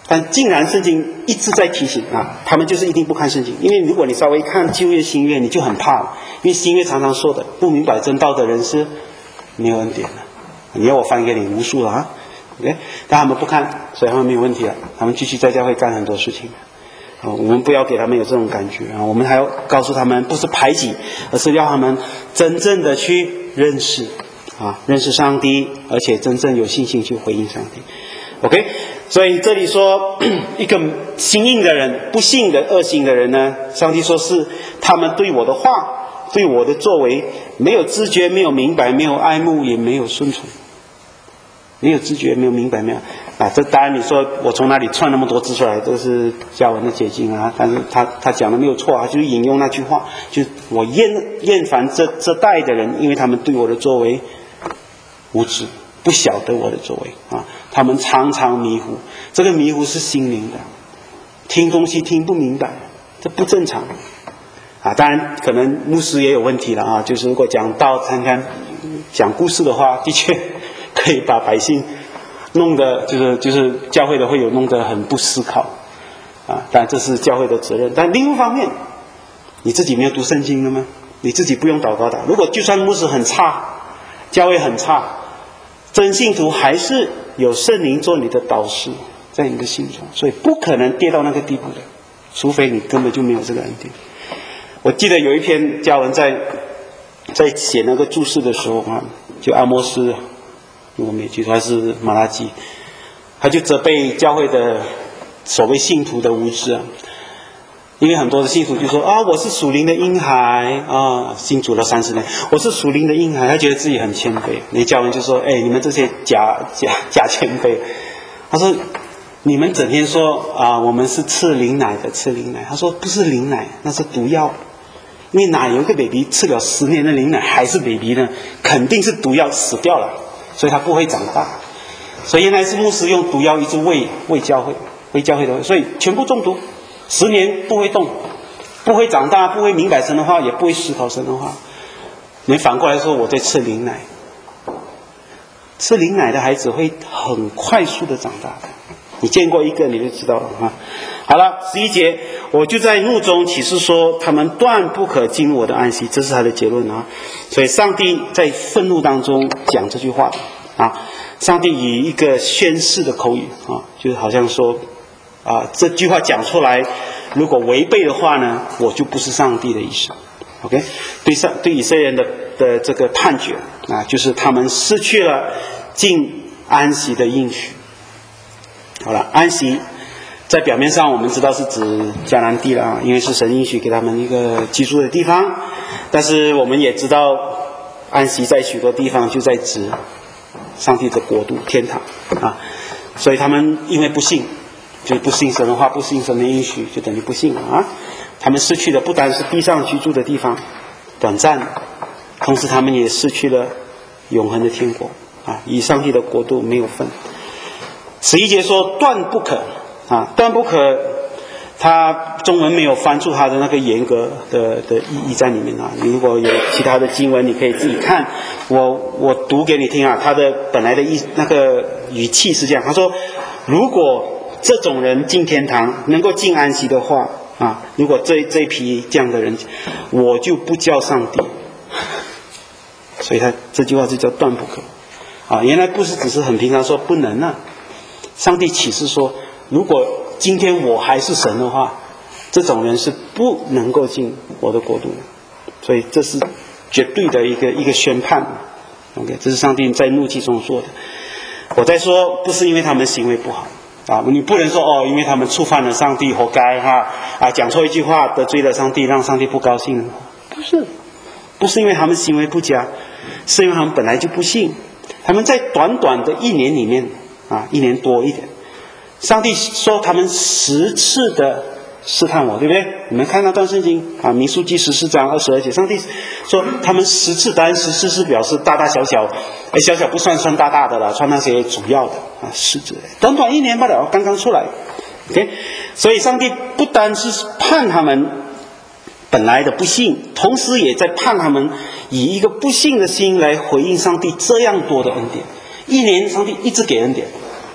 Speaker 1: 但竟然圣经一直在提醒啊，他们就是一定不看圣经。因为如果你稍微看旧约新约，你就很怕了，因为新约常常说的不明白真道的人是没有恩典的。你要我翻给你无数了啊 ，OK？ 但他们不看，所以他们没有问题了，他们继续在教会干很多事情。我们不要给他们有这种感觉啊，我们还要告诉他们，不是排挤，而是要他们真正的去认识啊，认识上帝，而且真正有信心去回应上帝。OK， 所以这里说一个心硬的人、不信的恶行的人呢，上帝说是他们对我的话、对我的作为没有知觉、没有明白、没有爱慕，也没有顺从。没有知觉，没有明白，没有啊！这当然你说我从哪里串那么多字出来，都是加文的结晶啊。但是他讲的没有错啊，就是引用那句话，就是我厌烦这代的人，因为他们对我的作为无知，不晓得我的作为啊，他们常常迷糊。这个迷糊是心灵的，听东西听不明白，这不正常啊。当然可能牧师也有问题了啊，就是如果讲道讲故事的话，的确可以把百姓弄得就是教会的会有弄得很不思考啊，当然这是教会的责任。但另一方面，你自己没有读圣经了吗？你自己不用祷告的。如果就算牧师很差，教会很差，真信徒还是有圣灵做你的导师，在你的心中，所以不可能跌到那个地步的，除非你根本就没有这个恩典。我记得有一篇教文在写那个注释的时候啊，就阿摩斯。我没记错，还是马拉基，他就责备教会的所谓信徒的无知啊，因为很多的信徒就说啊，我是属灵的婴孩啊，信主了30年，我是属灵的婴孩，他觉得自己很谦卑。那教人就说，哎，你们这些假谦卑，他说你们整天说啊，我们是吃灵奶的，吃灵奶，他说不是灵奶，那是毒药。因为哪有一个 baby 吃了10年的灵奶还是 baby 呢？肯定是毒药死掉了。所以他不会长大，所以原来是牧师用毒药一直喂教会的，所以全部中毒，10年不会动，不会长大，不会明白神的话，也不会思考神的话。你反过来说，我在吃灵奶，吃灵奶的孩子会很快速的长大的。你见过一个你就知道了啊。好了，11节，我就在怒中起誓说，他们断不可进入我的安息，这是他的结论啊。所以上帝在愤怒当中讲这句话啊，上帝以一个宣誓的口语啊，就好像说啊，这句话讲出来，如果违背的话呢，我就不是上帝的意思。OK， 对以色列人的这个判决啊，就是他们失去了进安息的应许。好了，安息在表面上我们知道是指迦南地了啊，因为是神应许给他们一个居住的地方。但是我们也知道，安息在许多地方就在指上帝的国度天堂啊。所以他们因为不信，就是不信神的话，不信神的应许，就等于不信啊。他们失去的不单是地上居住的地方，短暂，同时他们也失去了永恒的天国啊，与上帝的国度没有分。11节说断不可啊，断不可，它中文没有翻出它的那个严格的意义在里面啊。如果有其他的经文，你可以自己看。我读给你听啊，它的本来的那个语气是这样，他说：如果这种人进天堂，能够进安息的话啊，如果这一批这样的人，我就不叫上帝。所以他这句话就叫断不可啊。原来不是只是很平常说不能啊。上帝启示说，如果今天我还是神的话，这种人是不能够进我的国度。所以这是绝对的一个宣判。OK， 这是上帝在怒气中说的。我在说，不是因为他们行为不好啊，你不能说哦，因为他们触犯了上帝，活该哈啊，讲错一句话得罪了上帝，让上帝不高兴。不是因为他们行为不佳，是因为他们本来就不信。他们在短短的1年里面啊，1年多一点，上帝说他们10次的试探我，对不对？你们看那段圣经啊，民数记14章22节，上帝说他们10次，当然10次是表示大大小小，小小不算大大的了，算那些主要的啊10次，短短1年罢了，刚刚出来。OK， 所以上帝不单是判他们本来的不信，同时也在判他们以一个不信的心来回应上帝这样多的恩典。1年上帝一直给恩典，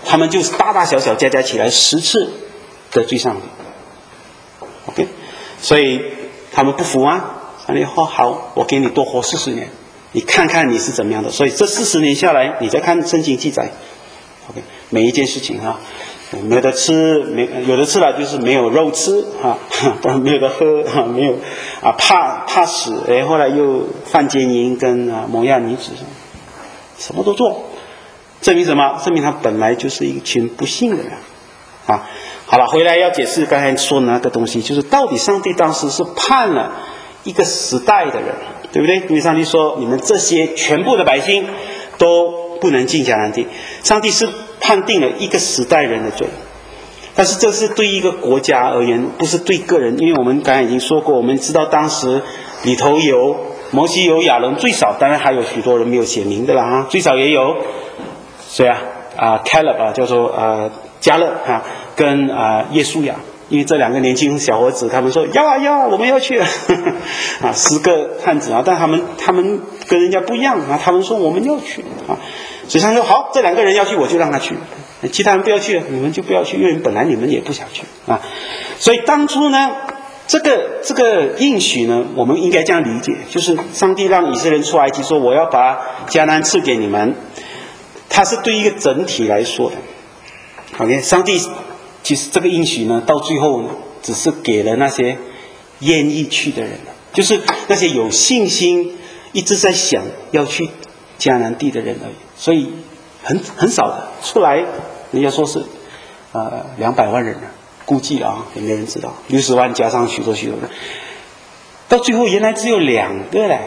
Speaker 1: 他们就是大大小小加起来10次得罪上帝。OK， 所以他们不服啊，上帝说好，我给你多活40年，你看看你是怎么样的。所以这40年下来，你再看圣经记载 ，OK， 每一件事情啊，没有得吃，有的吃了就是没有肉吃啊，不然没有得喝啊，没有啊，怕死，后来又犯奸淫跟蒙压女子，什么都做，证明什么？证明他本来就是一群不幸的人啊。好了，回来要解释刚才说的那个东西，就是到底上帝当时是判了一个时代的人，对不对？因为上帝说你们这些全部的百姓都不能进迦南地，上帝是判定了一个时代人的罪。但是这是对一个国家而言，不是对个人，因为我们刚才已经说过，我们知道当时里头有摩西有亚伦，最少当然还有许多人没有写明的啦啊，最少也有谁啊Caleb 啊，叫做加勒啊，跟耶稣亚，因为这2个年轻小伙子，他们说要啊，我们要去啊，10个探子啊，但他们跟人家不一样啊，他们说我们要去啊，所以他说好，这2个人要去，我就让他去，其他人不要去，你们就不要去，因为本来你们也不想去啊。所以当初呢，这个应许呢，我们应该这样理解，就是上帝让以色列人出埃及，说我要把迦南赐给你们，它是对一个整体来说的。OK， 上帝其实这个应许呢，到最后呢，只是给了那些愿意去的人，就是那些有信心一直在想要去迦南地的人而已，所以很少的出来，人家说是200万人估计啊，也没人知道，60万加上许多人，到最后原来只有2个嘞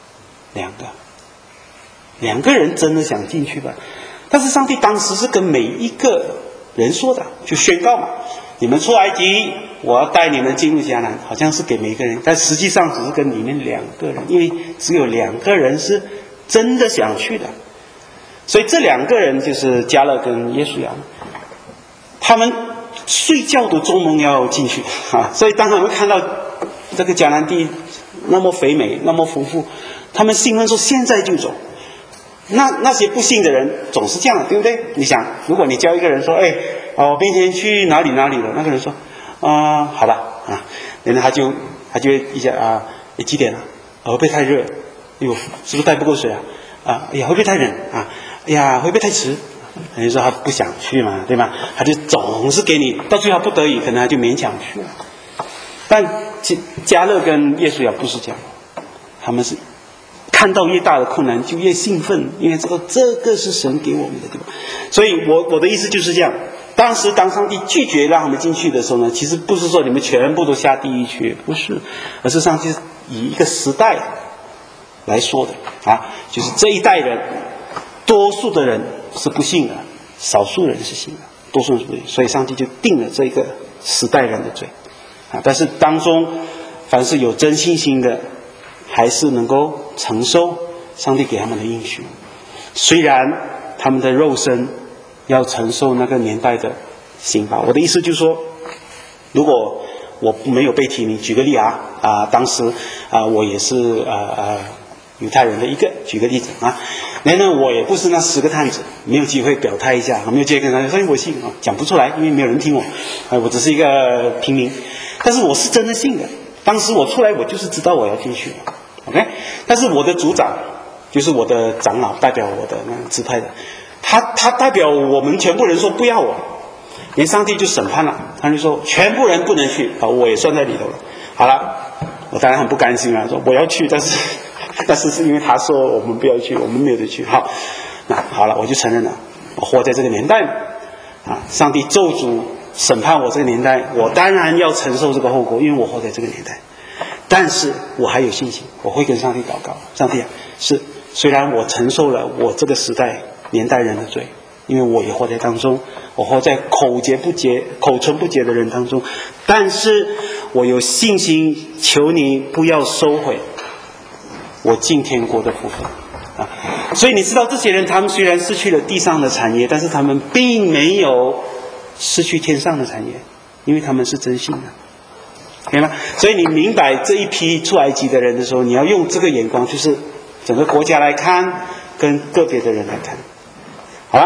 Speaker 1: ，2个人真的想进去吧？但是上帝当时是跟每一个人说的，就宣告嘛，你们出埃及，我要带你们进入迦南，好像是给每一个人，但实际上只是跟里面2个人，因为只有2个人是真的想去的，所以这2个人就是加勒跟耶稣亚，他们睡觉都做梦要进去啊，所以当他们看到这个迦南地那么肥美，那么丰富，他们兴奋说现在就走。那些不信的人总是这样，对不对？你想，如果你教一个人说，我明天去哪里了，那个人说，好吧啊，然后他就一下几点了？会不会太热？是不是带不够水啊？会不会太冷啊？会不会太迟？人家说他不想去嘛，对吗？他就总是给你，到最后不得已，可能他就勉强去了。但加勒跟耶稣亚不是这样，他们是看到越大的困难就越兴奋，因为知道这个是神给我们的，对吧？所以我的意思就是这样。当时当上帝拒绝让他们进去的时候呢，其实不是说你们全部都下地狱去，不是，而是上帝以一个时代来说的啊，就是这一代人，多数的人是不信的，少数人是信的，多数人是不信，所以上帝就定了这个时代人的罪啊。但是当中凡是有真信心的，还是能够承受上帝给他们的应许，虽然他们的肉身要承受那个年代的刑罚。我的意思就是说，如果我没有被提名，举个例当时我也是犹太人的一个，举个例子然后我也不是那10个探子，没有机会表态一下，没有机会跟他说我信讲不出来，因为没有人听我我只是一个平民，但是我是真的信的。当时我出来，我就是知道我要进去的 OK， 但是我的族长就是我的长老，代表我的那个支派的，他代表我们全部人说不要我，连上帝就审判了，他就说全部人不能去，我也算在里头了。好了，我当然很不甘心说我要去，但是是因为他说我们不要去，我们没有得去。那好了，我就承认了，我活在这个年代上帝咒诅审判我这个年代，我当然要承受这个后果，因为我活在这个年代。但是我还有信心，我会跟上帝祷告，上帝是虽然我承受了我这个时代年代人的罪，因为我也活在当中，我活在口唇不洁的人当中，但是我有信心，求你不要收回我进天国的部分所以你知道这些人，他们虽然失去了地上的产业，但是他们并没有失去天上的产业，因为他们是真信的，明白吗？所以你明白这一批出埃及的人的时候，你要用这个眼光，就是整个国家来看，跟个别的人来看。好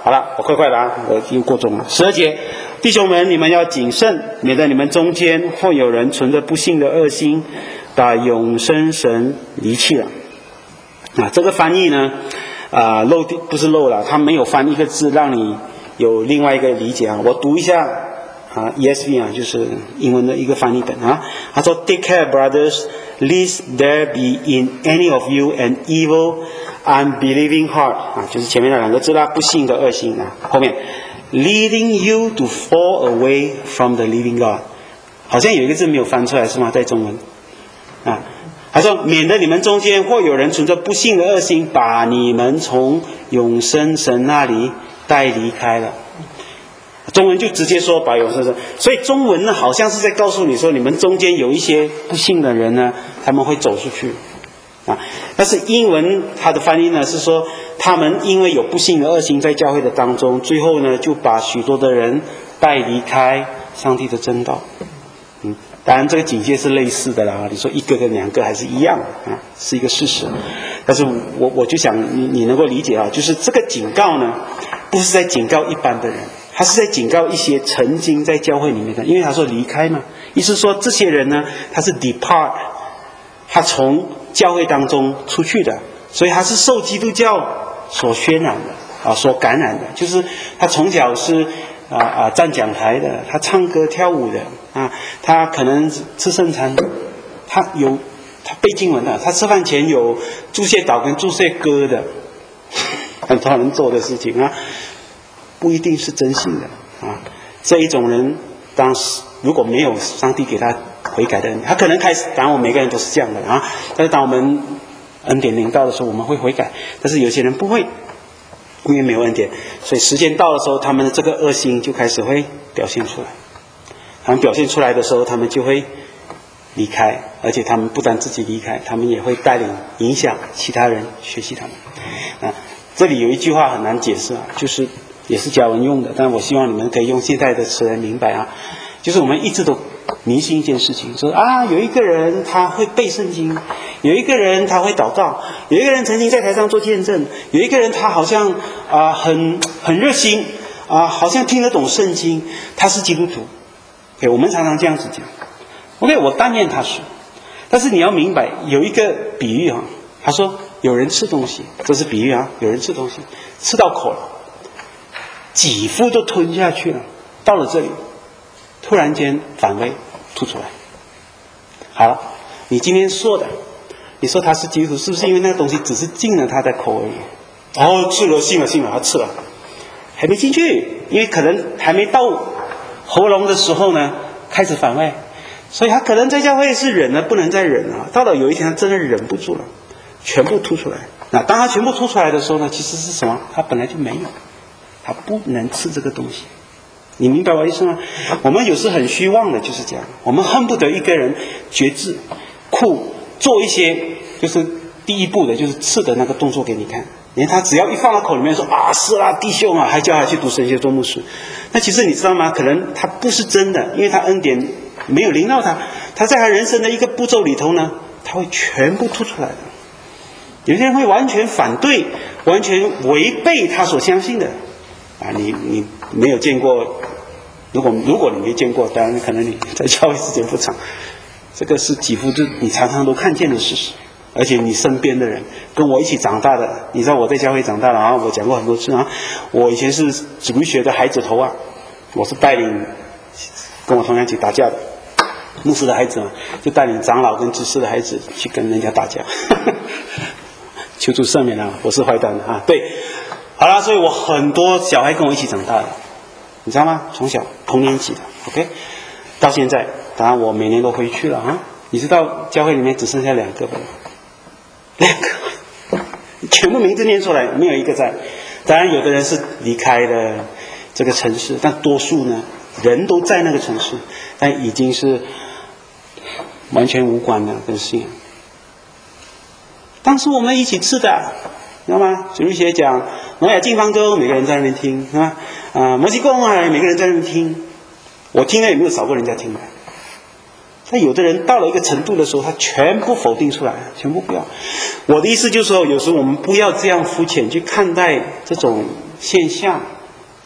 Speaker 1: 好了，我快快的啊，我已经过钟了。12节，弟兄们，你们要谨慎，免得你们中间或有人存着不幸的恶心，把永生神离弃了。这个翻译呢，不是漏了，他没有翻一个字让你有另外一个理解啊。我读一下ESV 就是英文的一个翻译本啊。他说 ：“Take care, brothers, lest there be in any of you an evil, unbelieving heart 就是前面那两个字啦，不幸的恶心啊。后面 leading you to fall away from the living God， 好像有一个字没有翻出来是吗？在中文他说免得你们中间或有人存着不幸的恶心，把你们从永生神那里带离开了。中文就直接说把永生神，所以中文呢好像是在告诉你说，你们中间有一些不幸的人呢，他们会走出去但是英文它的翻译呢是说，他们因为有不幸的恶行在教会的当中，最后呢就把许多的人带离开上帝的真道。当然这个警戒是类似的啦，你说一个跟两个还是一样是一个事实。但是我就想你能够理解就是这个警告呢不是在警告一般的人，他是在警告一些曾经在教会里面的，因为他说离开嘛，意思说这些人呢他是 depart， 他从教会当中出去的，所以他是受基督教所渲染的所感染的，就是他从小是站讲台的，他唱歌跳舞的他可能吃圣餐，他背经文的，他吃饭前有注谢祷跟注谢歌的，很多人做的事情不一定是真信的这一种人，当时如果没有上帝给他悔改的人，他可能开始，当然我们每个人都是这样的但是当我们恩典临到的时候，我们会悔改，但是有些人不会，因为没有恩典，所以时间到的时候，他们的这个恶行就开始会表现出来。他们表现出来的时候，他们就会离开，而且他们不但自己离开，他们也会带领影响其他人学习他们这里有一句话很难解释就是也是教文用的，但我希望你们可以用现在的词来明白就是我们一直都迷信一件事情，说有一个人他会背圣经，有一个人他会祷告，有一个人曾经在台上做见证，有一个人他好像很热心好像听得懂圣经，他是基督徒。我们常常这样子讲。我但愿他是，但是你要明白有一个比喻他说有人吃东西，这是比喻有人吃东西吃到口了，几乎都吞下去了，到了这里突然间反胃吐出来。好了，你今天说的，你说他是基督徒，是不是因为那个东西只是进了他的口而已？吃了信了他吃了，还没进去，因为可能还没到喉咙的时候呢开始反胃，所以他可能在教会是忍了不能再忍到了有一天他真的忍不住了，全部吐出来。当他全部吐出来的时候呢，其实是什么？他本来就没有，他不能吃这个东西。你明白我意思吗？我们有时很虚妄的就是这样，我们恨不得一个人决志做一些就是第一步的就是吃的那个动作给你看，连他只要一放到口里面说是啦弟兄还叫他去读神学做牧师，那其实你知道吗？可能他不是真的，因为他恩典没有临到他在他人生的一个步骤里头呢，他会全部吐出来的。有些人会完全反对，完全违背他所相信的你没有见过，如果你没见过，当然可能你在教会时间不长，这个是几乎你常常都看见的事实。而且你身边的人跟我一起长大的，你知道我在教会长大了我讲过很多次我以前是主日学的孩子头我是带领跟我同样一起打架的牧师的孩子就带领长老跟执事的孩子去跟人家打架求主赦免我是坏蛋对，好了，所以我很多小孩跟我一起长大的，你知道吗？从小同年级的 OK 到现在，当然我每年都回去了你知道教会里面只剩下2个吧？2个全部名字念出来没有一个在。当然有的人是离开了这个城市，但多数呢人都在那个城市，但已经是完全无关的跟信仰。当时我们一起吃的知道吗？主日学讲挪亚进方舟，每个人在那边听摩西过红海，每个人在那边听，我听了也没有少过人家听的。但有的人到了一个程度的时候，他全部否定出来，全部不要。我的意思就是说，有时候我们不要这样肤浅去看待这种现象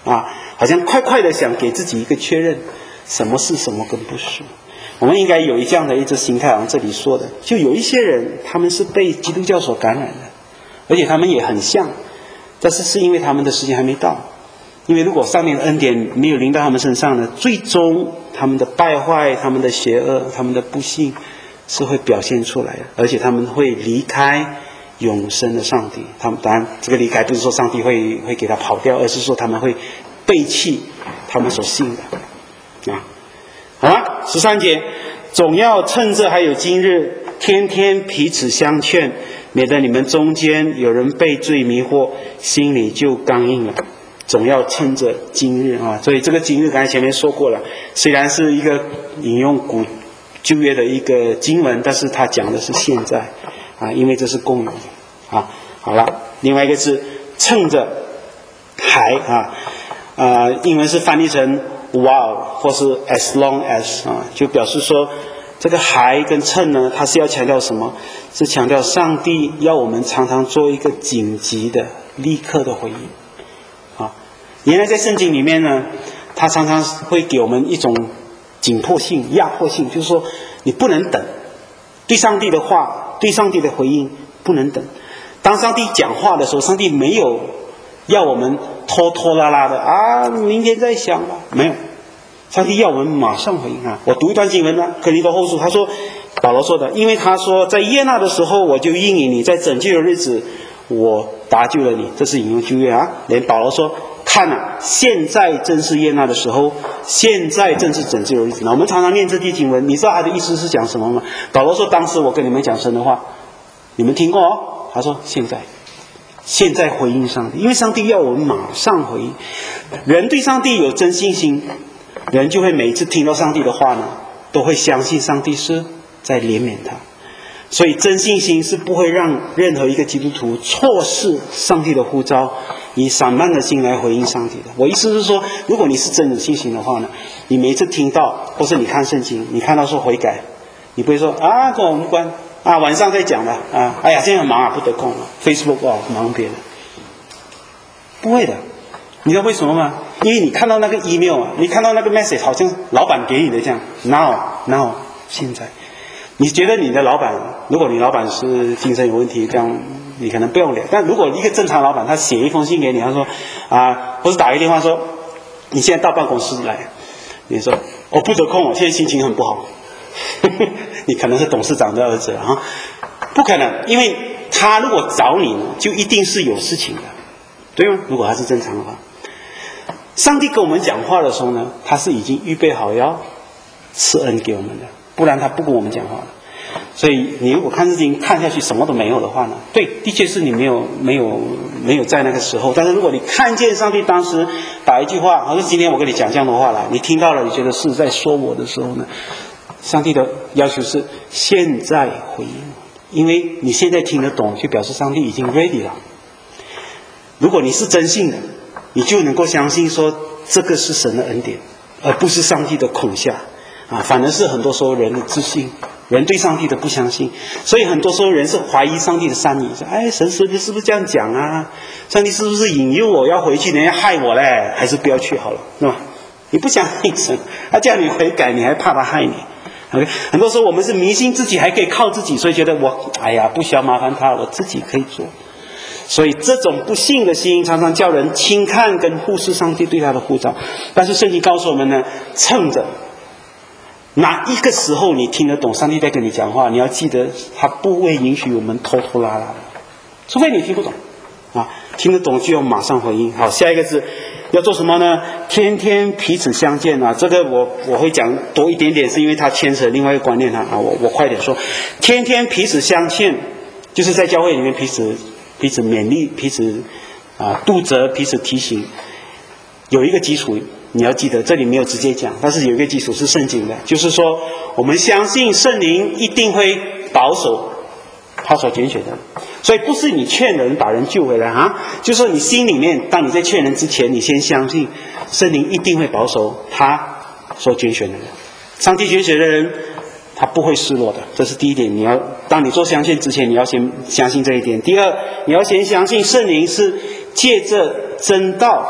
Speaker 1: 好像快快的想给自己一个确认，什么是什么跟不是。我们应该有这样的一种心态，好像这里说的，就有一些人他们是被基督教所感染的，而且他们也很像，但是因为他们的时间还没到。因为如果上面的恩典没有临到他们身上呢，最终他们的败坏、他们的邪恶、他们的不幸是会表现出来的，而且他们会离开永生的上帝。他们当然这个离开不是说上帝会给他跑掉，而是说他们会背弃他们所信的。好了，13节，总要趁着还有今日，天天彼此相劝，免得你们中间有人被罪迷惑，心里就刚硬了。总要趁着今日所以这个今日刚才前面说过了，虽然是一个引用古旧约的一个经文，但是它讲的是现在因为这是共有的好了，另外一个是趁着还英文是翻译成 while 或是 as long as 就表示说这个还跟趁呢，它是要强调什么？是强调上帝要我们常常做一个紧急的立刻的回应原来在圣经里面呢，他常常会给我们一种紧迫性、压迫性，就是说你不能等，对上帝的话、对上帝的回应不能等。当上帝讲话的时候，上帝没有要我们拖拖拉拉的明天再想吧，没有，上帝要我们马上回应我读一段经文哥林多后书，他说保罗说的，因为他说在悦纳的时候我就应允你，在拯救的日子我搭救了你，这是引用旧约连保罗说看现在正是悦纳的时候，现在正是拯救的日子。我们常常念这些经文，你知道他的意思是讲什么吗？保罗说当时我跟你们讲神的话，你们听过他说现在回应上帝，因为上帝要我们马上回应。人对上帝有真信心，人就会每一次听到上帝的话呢，都会相信上帝是在怜悯他。所以真信心是不会让任何一个基督徒错视上帝的呼召，以散漫的心来回应上帝的。我意思是说，如果你是真有信心的话呢，你每一次听到或是你看圣经，你看到说悔改，你不会说跟我无关晚上再讲吧哎呀现在很忙不得空Facebook 忙别的，不会的。你知道为什么吗？因为你看到那个 email 你看到那个 message 好像老板给你的这样 now 现在。你觉得你的老板，如果你老板是精神有问题，这样你可能不用聊。但如果一个正常老板，他写一封信给你，他说或是打一个电话说你现在到办公室来，你说不得空，我现在心情很不好你可能是董事长的儿子不可能，因为他如果找你就一定是有事情的，对吗？如果他是正常的话，上帝跟我们讲话的时候呢，他是已经预备好要赐恩给我们的，不然他不跟我们讲话的。所以你如果看圣经看下去什么都没有的话呢，对，的确是你没有在那个时候。但是如果你看见上帝当时打一句话，好像今天我跟你讲这样的话了，你听到了，你觉得是在说我的时候呢，上帝的要求是现在回应，因为你现在听得懂，就表示上帝已经 ready 了。如果你是真信的，你就能够相信说这个是神的恩典，而不是上帝的恐吓反而是很多时候人的自信，人对上帝的不相信。所以很多时候人是怀疑上帝的善意，说神是不是这样讲上帝是不是引诱我要回去，人家害我嘞，还是不要去好了，是吧？你不相信神，他叫你悔改，你还怕他害你。Okay? 很多时候我们是迷信自己，还可以靠自己，所以觉得我不需要麻烦他，我自己可以做。所以这种不信的心常常叫人轻看跟忽视上帝对他的呼召。但是圣经告诉我们呢，趁着哪一个时候你听得懂上帝在跟你讲话，你要记得他不会允许我们拖拖拉拉的，除非你听不懂听得懂就要马上回应。好，下一个字要做什么呢？天天彼此相见这个我会讲多一点点，是因为它牵扯另外一个观念我快点说。天天彼此相见，就是在教会里面彼此勉励，彼此督责，彼此提醒。有一个基础你要记得，这里没有直接讲，但是有一个基础是圣经的，就是说我们相信圣灵一定会保守他所拣选的。所以不是你劝人把人救回来就是说你心里面，当你在劝人之前，你先相信圣灵一定会保守他所拣选的人。上帝拣选的人他不会失落的，这是第一点。当你做相信之前，你要先相信这一点。第二，你要先相信圣灵是借着真道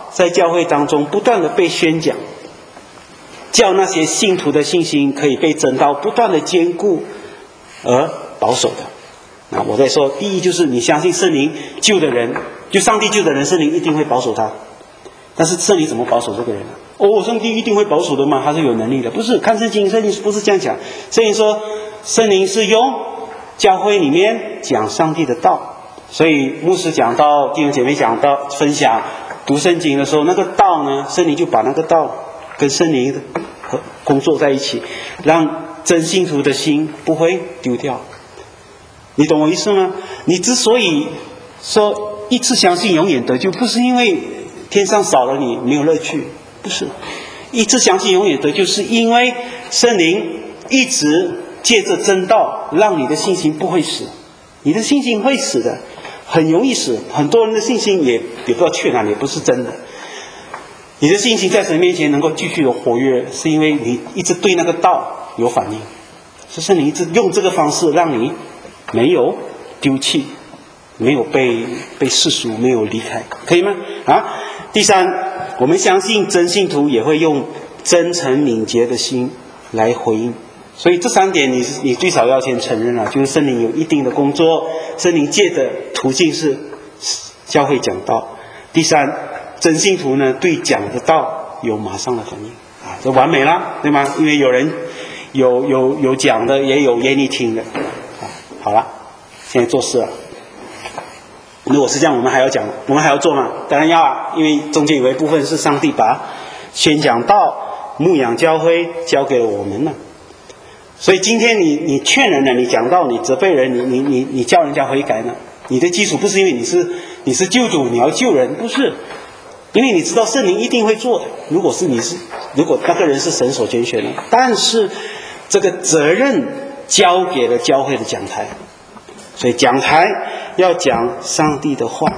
Speaker 1: 在教会当中不断的被宣讲，叫那些信徒的信心可以被真道不断的坚固而保守的。那我在说，第一就是你相信圣灵救的人，就上帝救的人，圣灵一定会保守他。但是圣灵怎么保守这个人呢？上帝一定会保守的吗？他是有能力的，不是？看圣经，圣经不是这样讲。圣经说，圣灵是用教会里面讲上帝的道。所以牧师讲到，弟兄姐妹讲到分享读圣经的时候，那个道呢，圣灵就把那个道跟圣灵的工作在一起，让真信徒的心不会丢掉。你懂我意思吗？你之所以说一次相信永远得救，不是因为天上少了你没有乐趣，不是。一次相信永远得救，是因为圣灵一直借着真道让你的信心不会死。你的信心会死的，很容易死。很多人的信心也不知道去哪里，不是真的。你的信心在神面前能够继续的活跃，是因为你一直对那个道有反应，是圣灵一直用这个方式让你没有丢弃，没有被世俗，没有离开，可以吗？第三，我们相信真信徒也会用真诚敏捷的心来回应。所以这三点你最少要先承认了，就是圣灵有一定的工作，圣灵借的途径是教会讲道。第三，真信徒呢对讲的道有马上的反应这完美了，对吗？因为有人有讲的，也有愿意听的好了，现在做事了。如果是这样，我们还要讲，我们还要做吗？当然要啊，因为中间有一部分是上帝把宣讲道、牧养教会交给了我们了。所以今天你劝人了，你讲道，你责备人，你叫人家悔改呢，你的基础不是因为你是救主，你要救人，不是，因为你知道圣灵一定会做的。如果那个人是神所拣选的，但是这个责任交给了教会的讲台，所以讲台要讲上帝的话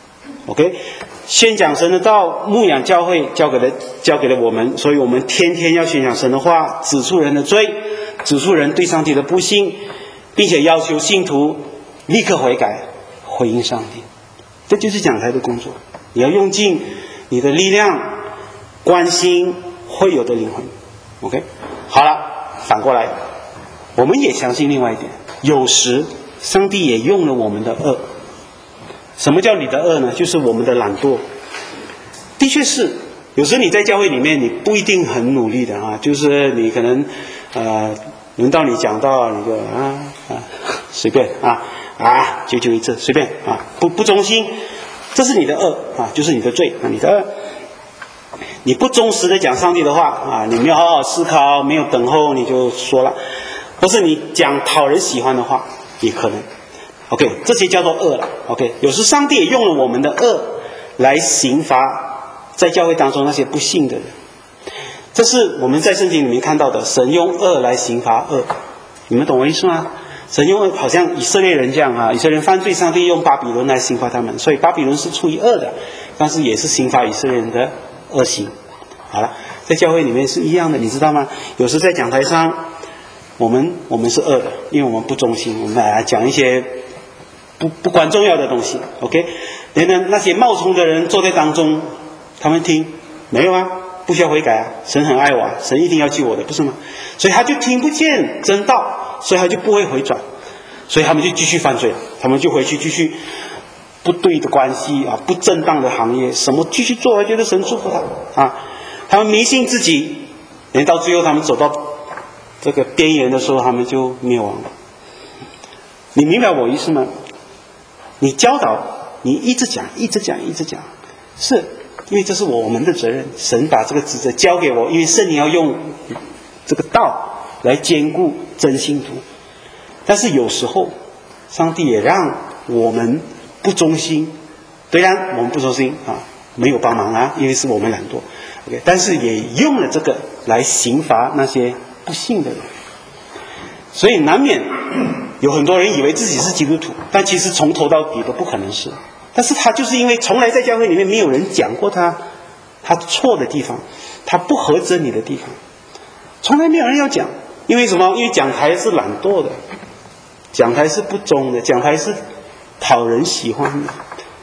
Speaker 1: ，OK， 宣讲神的道，牧养教会交给了我们，所以我们天天要宣讲神的话，指出人的罪，指出人对上帝的不信，并且要求信徒立刻悔改，回应上帝。这就是讲台的工作，你要用尽你的力量关心会有的灵魂 OK， 好了，反过来我们也相信另外一点，有时上帝也用了我们的恶。什么叫你的恶呢？就是我们的懒惰。的确是有时你在教会里面你不一定很努力的就是你可能轮到你讲到那个随便就一次随便不忠心，这是你的恶就是你的罪你的恶。你不忠实的讲上帝的话你没有好好思考，没有等候你就说了，或是你讲讨人喜欢的话也可能 OK， 这些叫做恶了 OK。 有时上帝也用了我们的恶来刑罚在教会当中那些不信的人，这是我们在圣经里面看到的，神用恶来刑罚恶。你们懂我意思吗？神用恶，好像以色列人这样以色列人犯罪，上帝用巴比伦来刑罚他们，所以巴比伦是出于恶的，但是也是刑罚以色列人的恶行。好了，在教会里面是一样的，你知道吗？有时在讲台上我们是恶的，因为我们不忠心，我们来讲一些不关重要的东西 OK。 那些冒充的人坐在当中，他们听没有不需要悔改神很爱我神一定要救我的，不是吗？所以他就听不见真道，所以他就不会回转，所以他们就继续犯罪，他们就回去继续不对的关系不正当的行业，什么继续做，觉得神祝福他他们迷信自己，连到最后他们走到这个边缘的时候，他们就灭亡了。你明白我意思吗？你教导，你一直讲，是因为这是我们的责任，神把这个职责交给我，因为圣灵要用这个道来兼顾真信徒。但是有时候上帝也让我们不忠心，虽然我们不忠心没有帮忙因为是我们懒惰 OK， 但是也用了这个来刑罚那些不信的人。所以难免有很多人以为自己是基督徒，但其实从头到底都不可能是。但是他就是因为从来在教会里面没有人讲过他错的地方，他不合真理的地方，从来没有人要讲。因为什么？因为讲台是懒惰的，讲台是不忠的，讲台是讨人喜欢的。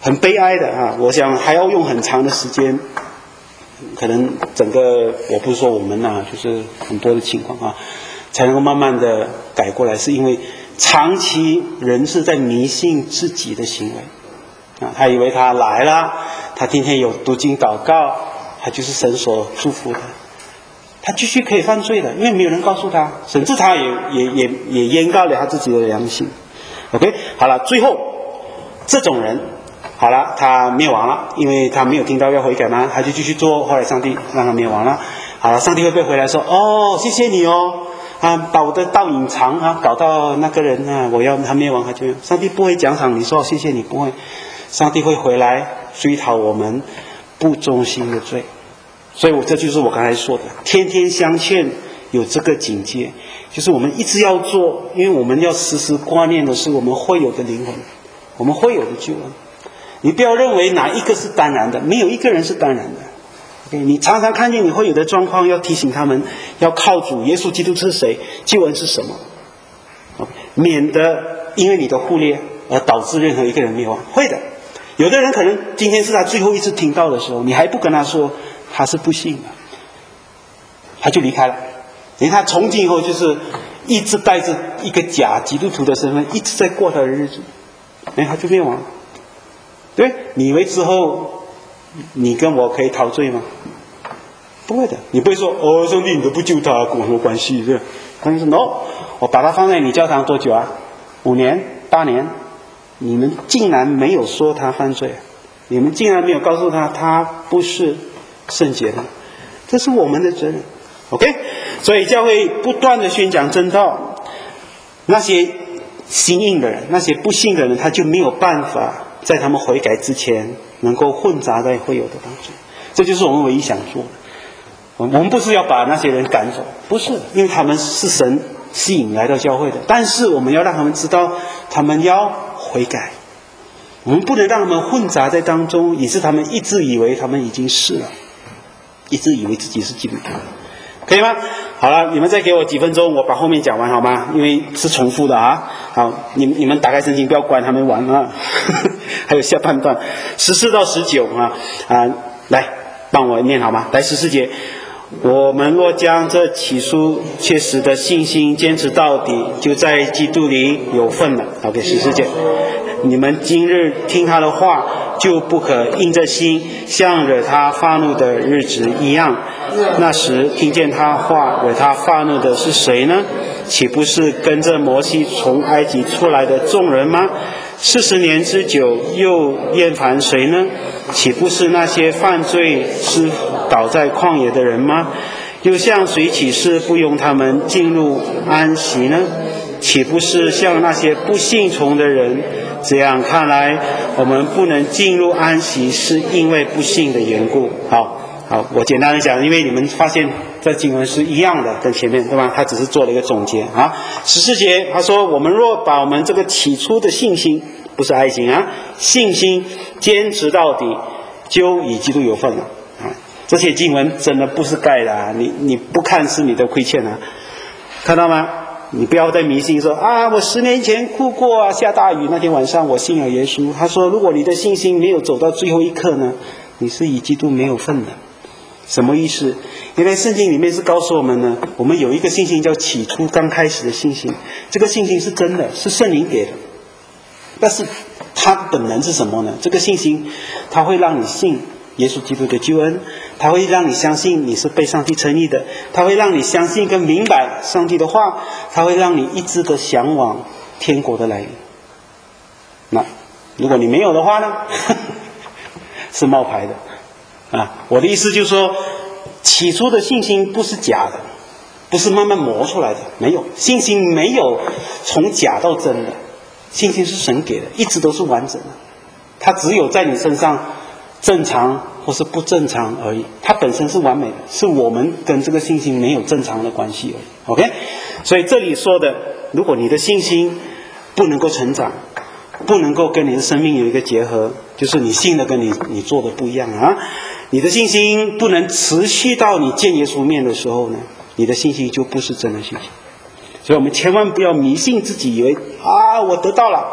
Speaker 1: 很悲哀的啊！我想还要用很长的时间，可能整个我不是说我们啊，就是很多的情况啊，才能够慢慢的改过来，是因为长期人是在迷信自己的行为啊，他以为他来了，他天天有读经祷告，他就是神所祝福的，他继续可以犯罪的，因为没有人告诉他，甚至他也淹告了他自己的良心。OK， 好了，最后这种人。好了，他灭亡了，因为他没有听到要悔改嘛，他就继续做，后来上帝让他灭亡了。好了，上帝会不会回来说，哦，谢谢你哦，啊，把我的道隐藏啊，搞到那个人啊，我要他灭亡，他就上帝不会奖赏你说谢谢你，不会，上帝会回来追讨我们不忠心的罪。所以这就是我刚才说的，天天相欠有这个警戒，就是我们一直要做，因为我们要时时挂念的是我们会有的灵魂，我们会有的救恩。你不要认为哪一个是当然的，没有一个人是当然的。Okay， 你常常看见你会有的状况，要提醒他们要靠主，耶稣基督是谁，救恩是什么， okay， 免得因为你的忽略而导致任何一个人灭亡。会的，有的人可能今天是他最后一次听到的时候，你还不跟他说，他是不信的，他就离开了。因为他从今以后就是一直带着一个假基督徒的身份，一直在过他的日子，他就灭亡了。对，你以为之后你跟我可以陶醉吗？不会的，你不会说哦，上帝你都不救他，跟我什么关系？对，他就说 no， 我把他放在你教堂多久啊？5年、8年，你们竟然没有说他犯罪，你们竟然没有告诉他他不是圣洁的，这是我们的责任。OK， 所以教会不断的宣讲真道，那些心硬的人，那些不信的人，他就没有办法在他们悔改之前能够混杂在会友的当中。这就是我们唯一想做的。我们不是要把那些人赶走，不是，因为他们是神吸引来到教会的，但是我们要让他们知道他们要悔改，我们不能让他们混杂在当中，以致他们一直以为他们已经是了，一直以为自己是基督徒，可以吗？好了，你们再给我几分钟，我把后面讲完好吗？因为是重复的啊。好，你们打开圣经，不要关，还没完啊。还有下半段14到19来帮我念好吗？来14节，我们若将这起初切实的信心坚持到底，就在基督里有份了。OK， 14节，你们今日听他的话，就不可硬着心，像惹他发怒的日子一样。那时听见他话惹他发怒的是谁呢？岂不是跟着摩西从埃及出来的众人吗？40年之久，又厌烦谁呢？岂不是那些犯罪是倒在旷野的人吗？又向谁起誓不用他们进入安息呢？岂不是像那些不信从的人？这样看来，我们不能进入安息，是因为不信的缘故。好，我简单的讲，因为你们发现这经文是一样的，跟前面对吧？他只是做了一个总结啊。14节他说，我们若把我们这个起初的信心，不是爱心啊，信心坚持到底，就与基督有份了啊。这些经文真的不是盖的啊，你不看是你的亏欠啊，看到吗？你不要再迷信说啊，我10年前哭过啊，下大雨那天晚上我信了耶稣。他说，如果你的信心没有走到最后一刻呢，你是与基督没有份的。什么意思？原来圣经里面是告诉我们呢，我们有一个信心叫起初刚开始的信心，这个信心是真的，是圣灵给的，但是它本能是什么呢？这个信心它会让你信耶稣基督的救恩，它会让你相信你是被上帝称义的，它会让你相信跟明白上帝的话，它会让你一直的向往天国的来临。那如果你没有的话呢是冒牌的啊！我的意思就是说，起初的信心不是假的，不是慢慢磨出来的，没有，信心没有从假到真的，信心是神给的，一直都是完整的，它只有在你身上正常或是不正常而已，它本身是完美的，是我们跟这个信心没有正常的关系而已。 OK， 所以这里说的，如果你的信心不能够成长，不能够跟你的生命有一个结合，就是你信的跟你做的不一样啊。你的信心不能持续到你见耶稣面的时候呢，你的信心就不是真的信心。所以我们千万不要迷信自己，以为啊我得到了，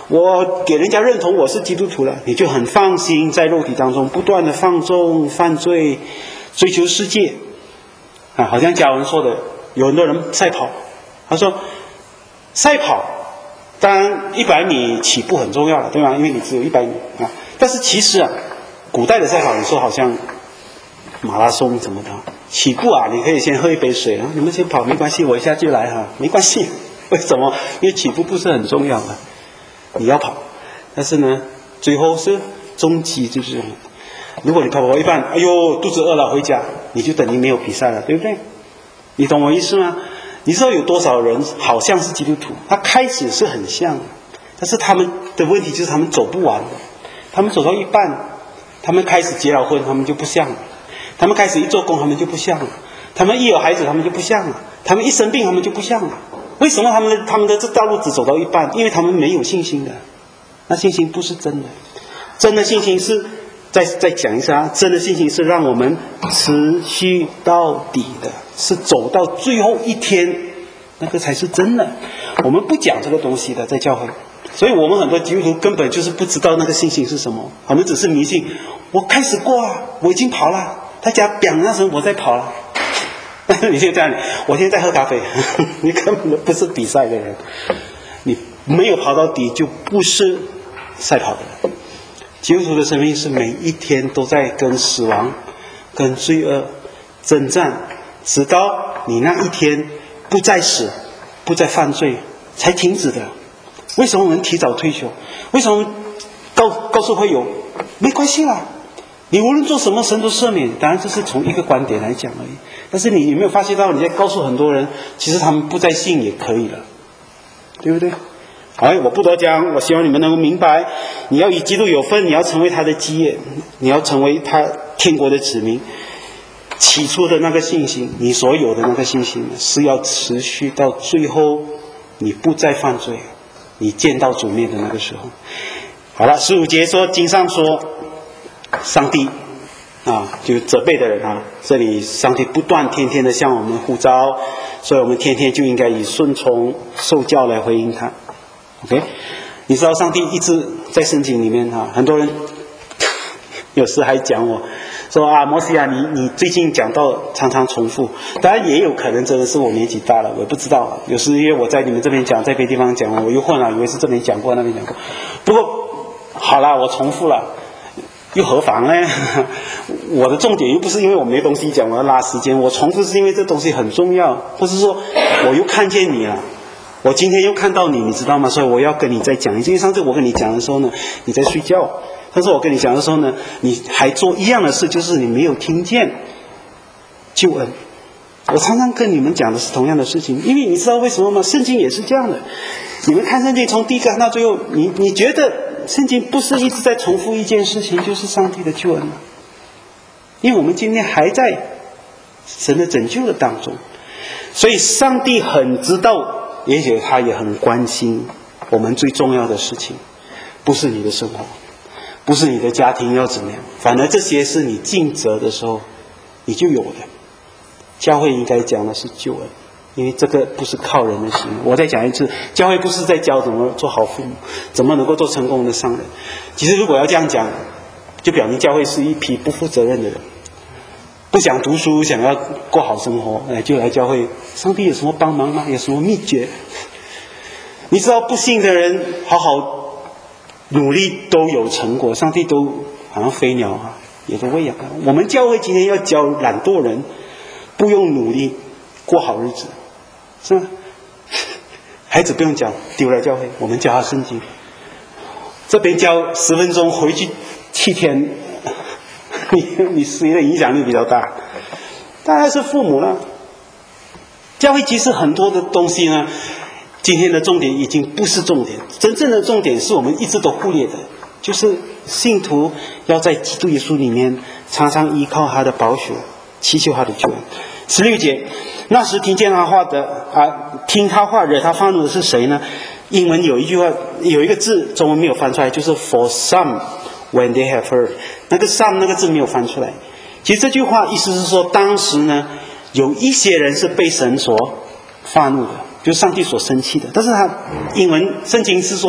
Speaker 1: 我给人家认同我是基督徒了，你就很放心在肉体当中不断的放纵、犯罪、追求世界啊，好像嘉文说的，有很多人赛跑，他说赛跑当然100米起步很重要了，对吗？因为你只有100米啊，但是其实啊，古代的赛跑你说好像马拉松什么的，起步啊，你可以先喝一杯水啊，你们先跑没关系，我一下就来哈，没关系。为什么？因为起步不是很重要的，你要跑，但是呢，最后是终极就是，如果你跑一半，哎呦肚子饿了回家，你就等于没有比赛了，对不对？你懂我意思吗？你知道有多少人好像是基督徒，他开始是很像的，但是他们的问题就是他们走不完的，他们走到一半，他们开始结了婚，他们就不像了。他们开始一做工，他们就不像了；他们一有孩子，他们就不像了；他们一生病，他们就不像了。为什么他们的这道路只走到一半？因为他们没有信心的。那信心不是真的，真的信心是再讲一下啊，真的信心是让我们持续到底的，是走到最后一天，那个才是真的。我们不讲这个东西的，在教会。所以我们很多基督徒根本就是不知道那个信心是什么，我们只是迷信。我开始过啊，我已经跑了。他讲表那时候我在跑了，但是你就这样，我现在在喝咖啡，你根本都不是比赛的人，你没有跑到底就不是赛跑的人。基督徒的生命是每一天都在跟死亡、跟罪恶征战，直到你那一天不再死、不再犯罪才停止的。为什么我们提早退休？为什么告诉会友没关系啦？你无论做什么，神都赦免。当然这是从一个观点来讲而已，但是你有没有发现到，你在告诉很多人，其实他们不再信也可以了，对不对？好，我不多讲，我希望你们能够明白，你要与基督有份，你要成为他的基业，你要成为他天国的子民。起初的那个信心，你所有的那个信心，是要持续到最后，你不再犯罪，你见到主面的那个时候。好了，15节说，经上说，上帝啊，就责备的人啊，这里上帝不断天天的向我们呼召，所以我们天天就应该以顺从受教来回应他。OK， 你知道上帝一直在圣经里面啊，很多人有时还讲我说啊，摩西啊，你最近讲到常常重复，当然也有可能真的是我年纪大了，我也不知道。有时因为我在你们这边讲，在别的地方讲，我又混了，以为是这边讲过那边讲过。不过好了，我重复了。又何妨呢？我的重点又不是因为我没东西讲，我要拉时间。我重复是因为这东西很重要，或是说我又看见你了，我今天又看到你，你知道吗？所以我要跟你再讲一件。因为上次我跟你讲的时候呢，你在睡觉；但是我跟你讲的时候呢，你还做一样的事，就是你没有听见救恩。我常常跟你们讲的是同样的事情，因为你知道为什么吗？圣经也是这样的。你们看圣经从第一个看到最后，你觉得圣经不是一直在重复一件事情，就是上帝的救恩吗？因为我们今天还在神的拯救的当中，所以上帝很知道，也许他也很关心我们最重要的事情，不是你的生活，不是你的家庭要怎么样，反而这些是你尽责的时候你就有的。教会应该讲的是救恩，因为这个不是靠人的行为。我再讲一次，教会不是在教怎么做好父母，怎么能够做成功的商人。其实如果要这样讲，就表明教会是一批不负责任的人，不想读书，想要过好生活，就来教会。上帝有什么帮忙吗？有什么秘诀？你知道不信的人好好努力都有成果，上帝都好像飞鸟啊，也都喂养。我们教会今天要教懒惰人不用努力过好日子，是吗？孩子不用教，丢来教会，我们教他圣经。这边教10分钟，回去7天，你谁的影响力比较大？当然是父母了。教会其实很多的东西呢，今天的重点已经不是重点，真正的重点是我们一直都忽略的，就是信徒要在基督耶稣里面常常依靠他的宝血，祈求他的救恩。16节，那时听见他话的听他话惹他发怒的是谁呢？英文有一句话，有一个字中文没有翻出来，就是 for some when they have heard， 那个 some 那个字没有翻出来。其实这句话意思是说，当时呢有一些人是被神所发怒的，就是上帝所生气的。但是他英文圣经是说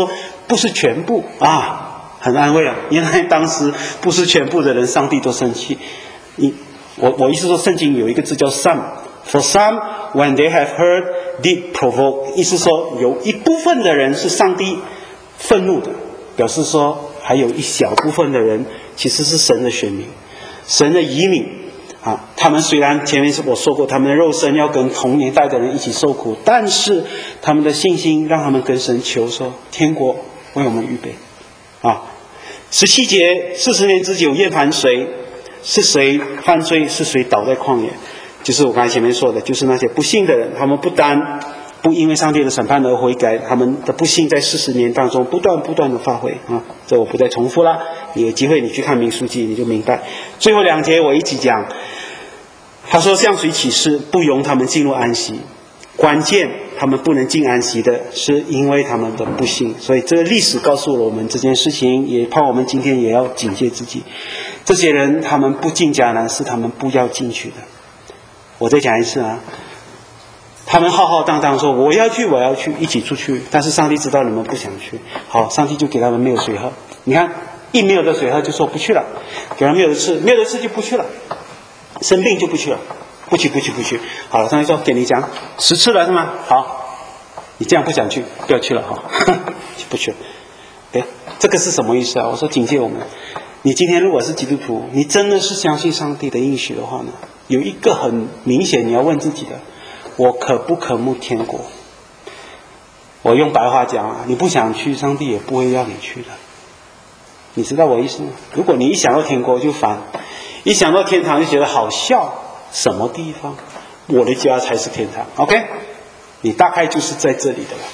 Speaker 1: 不是全部啊，很安慰啊。原来当时不是全部的人，上帝都生气。我意思说，圣经有一个字叫 some。For some, when they have heard, did provoke。意思说，有一部分的人是上帝愤怒的，表示说还有一小部分的人其实是神的选民，神的移民啊。他们虽然前面我说过，他们的肉身要跟同年代的人一起受苦，但是他们的信心让他们跟神求说，天国为我们预备啊。17节，40年之久夜盘谁？是谁犯罪？是谁倒在旷野？就是我刚才前面说的，就是那些不信的人，他们不但不因为上帝的审判而悔改，他们的不信在40年当中不断的发挥啊。这我不再重复了，你有机会你去看民数记你就明白。最后2节我一起讲，他说向谁起誓不容他们进入安息，关键他们不能进安息的是因为他们的不信。所以这个历史告诉了我们这件事情，也怕我们今天也要警戒自己。这些人他们不进迦南是他们不要进去的。我再讲一次啊，他们浩浩荡荡说我要去一起出去，但是上帝知道你们不想去，好，上帝就给他们没有水喝。你看一没有的水喝就说不去了，给他们没有的吃就不去了，生病就不去了，不去。好了，上帝说给你讲10次了是吗？好，你这样不想去不要去了哈，不去了。这个是什么意思啊？我说警戒我们，你今天如果是基督徒，你真的是相信上帝的应许的话呢，有一个很明显你要问自己的，我可不可慕天国？我用白话讲啊，你不想去，上帝也不会让你去的。你知道我意思吗？如果你一想到天国就烦，一想到天堂就觉得好笑，什么地方？我的家才是天堂。 OK， 你大概就是在这里的了。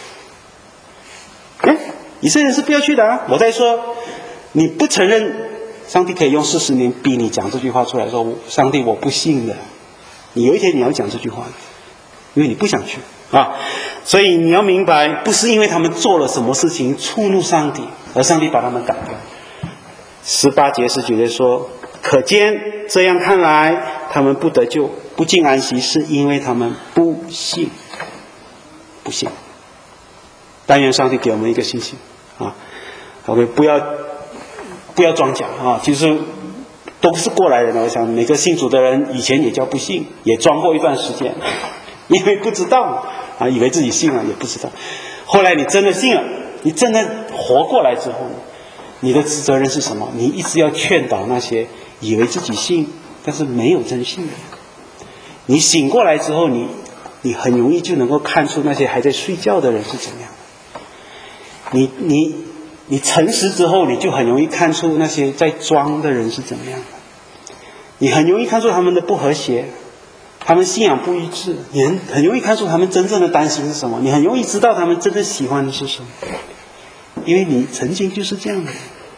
Speaker 1: 以色列人是不要去的啊。我在说你不承认上帝可以用40年逼你讲这句话出来，说上帝我不信的，你有一天你要讲这句话，因为你不想去啊。所以你要明白，不是因为他们做了什么事情触怒上帝，而上帝把他们赶掉。18节19节说，可见这样看来，他们不得救不进安息，是因为他们不信。但愿上帝给我们一个信心啊！我们不要装假啊！其实都是过来人的。我想每个信主的人以前也叫不信，也装过一段时间，因为不知道啊，以为自己信了也不知道。后来你真的信了，你真的活过来之后，你的责任是什么？你一直要劝导那些以为自己信但是没有真信的人。你醒过来之后，你很容易就能够看出那些还在睡觉的人是怎么样的。你诚实之后，你就很容易看出那些在装的人是怎么样的。你很容易看出他们的不和谐，他们信仰不一致，你很容易看出他们真正的担心是什么，你很容易知道他们真正喜欢的是什么，因为你曾经就是这样的人。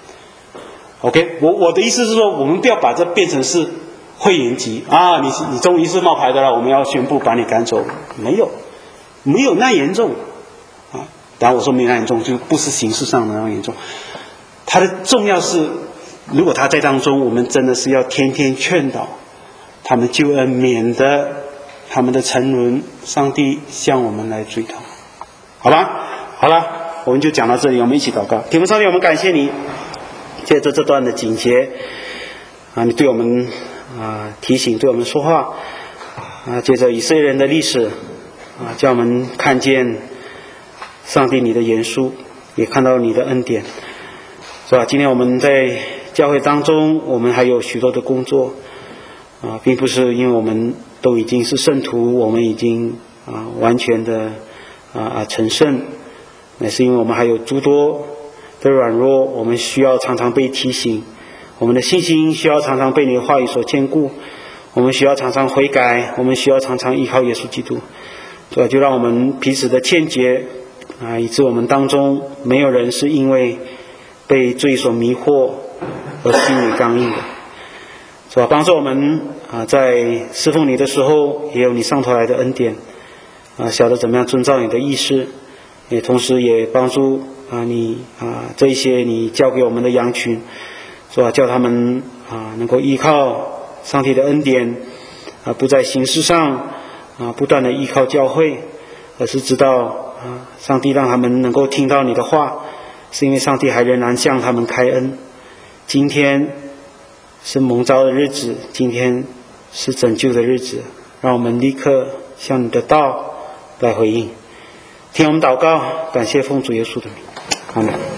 Speaker 1: OK， 我的意思是说，我们不要把这变成是会员级啊，你终于是冒牌的了，我们要宣布把你赶走。没有那严重啊。当然我说没有那严重，就不是形式上的那严重。它的重要是，如果他在当中，我们真的是要天天劝导他们救恩，免得他们的沉沦，上帝向我们来追讨。好吧，好了，我们就讲到这里，我们一起祷告。天父上帝，我们感谢你，借着这段的警节啊，你对我们提醒，对我们说话啊，借着以色列人的历史啊，叫我们看见上帝你的言书，也看到你的恩典，是吧？今天我们在教会当中，我们还有许多的工作啊，并不是因为我们都已经是圣徒，我们已经完全的成圣，乃是因为我们还有诸多的软弱，我们需要常常被提醒，我们的信心需要常常被你的话语所坚固，我们需要常常悔改，我们需要常常依靠耶稣基督，所以就让我们彼此的劝解以致我们当中没有人是因为被罪所迷惑而心里刚硬的，是吧？帮助我们在侍奉你的时候，也有你上头来的恩典晓得怎么样遵照你的意思，也同时也帮助你这一些你交给我们的羊群，是吧？叫他们能够依靠上帝的恩典不在形式上不断的依靠教会，而是知道上帝让他们能够听到你的话， 是因为上帝还仍然向他们开恩。今天是蒙召的日子，今天是拯救的日子，让我们立刻向你的道来回应。听我们祷告，感谢奉主耶稣的名，阿们。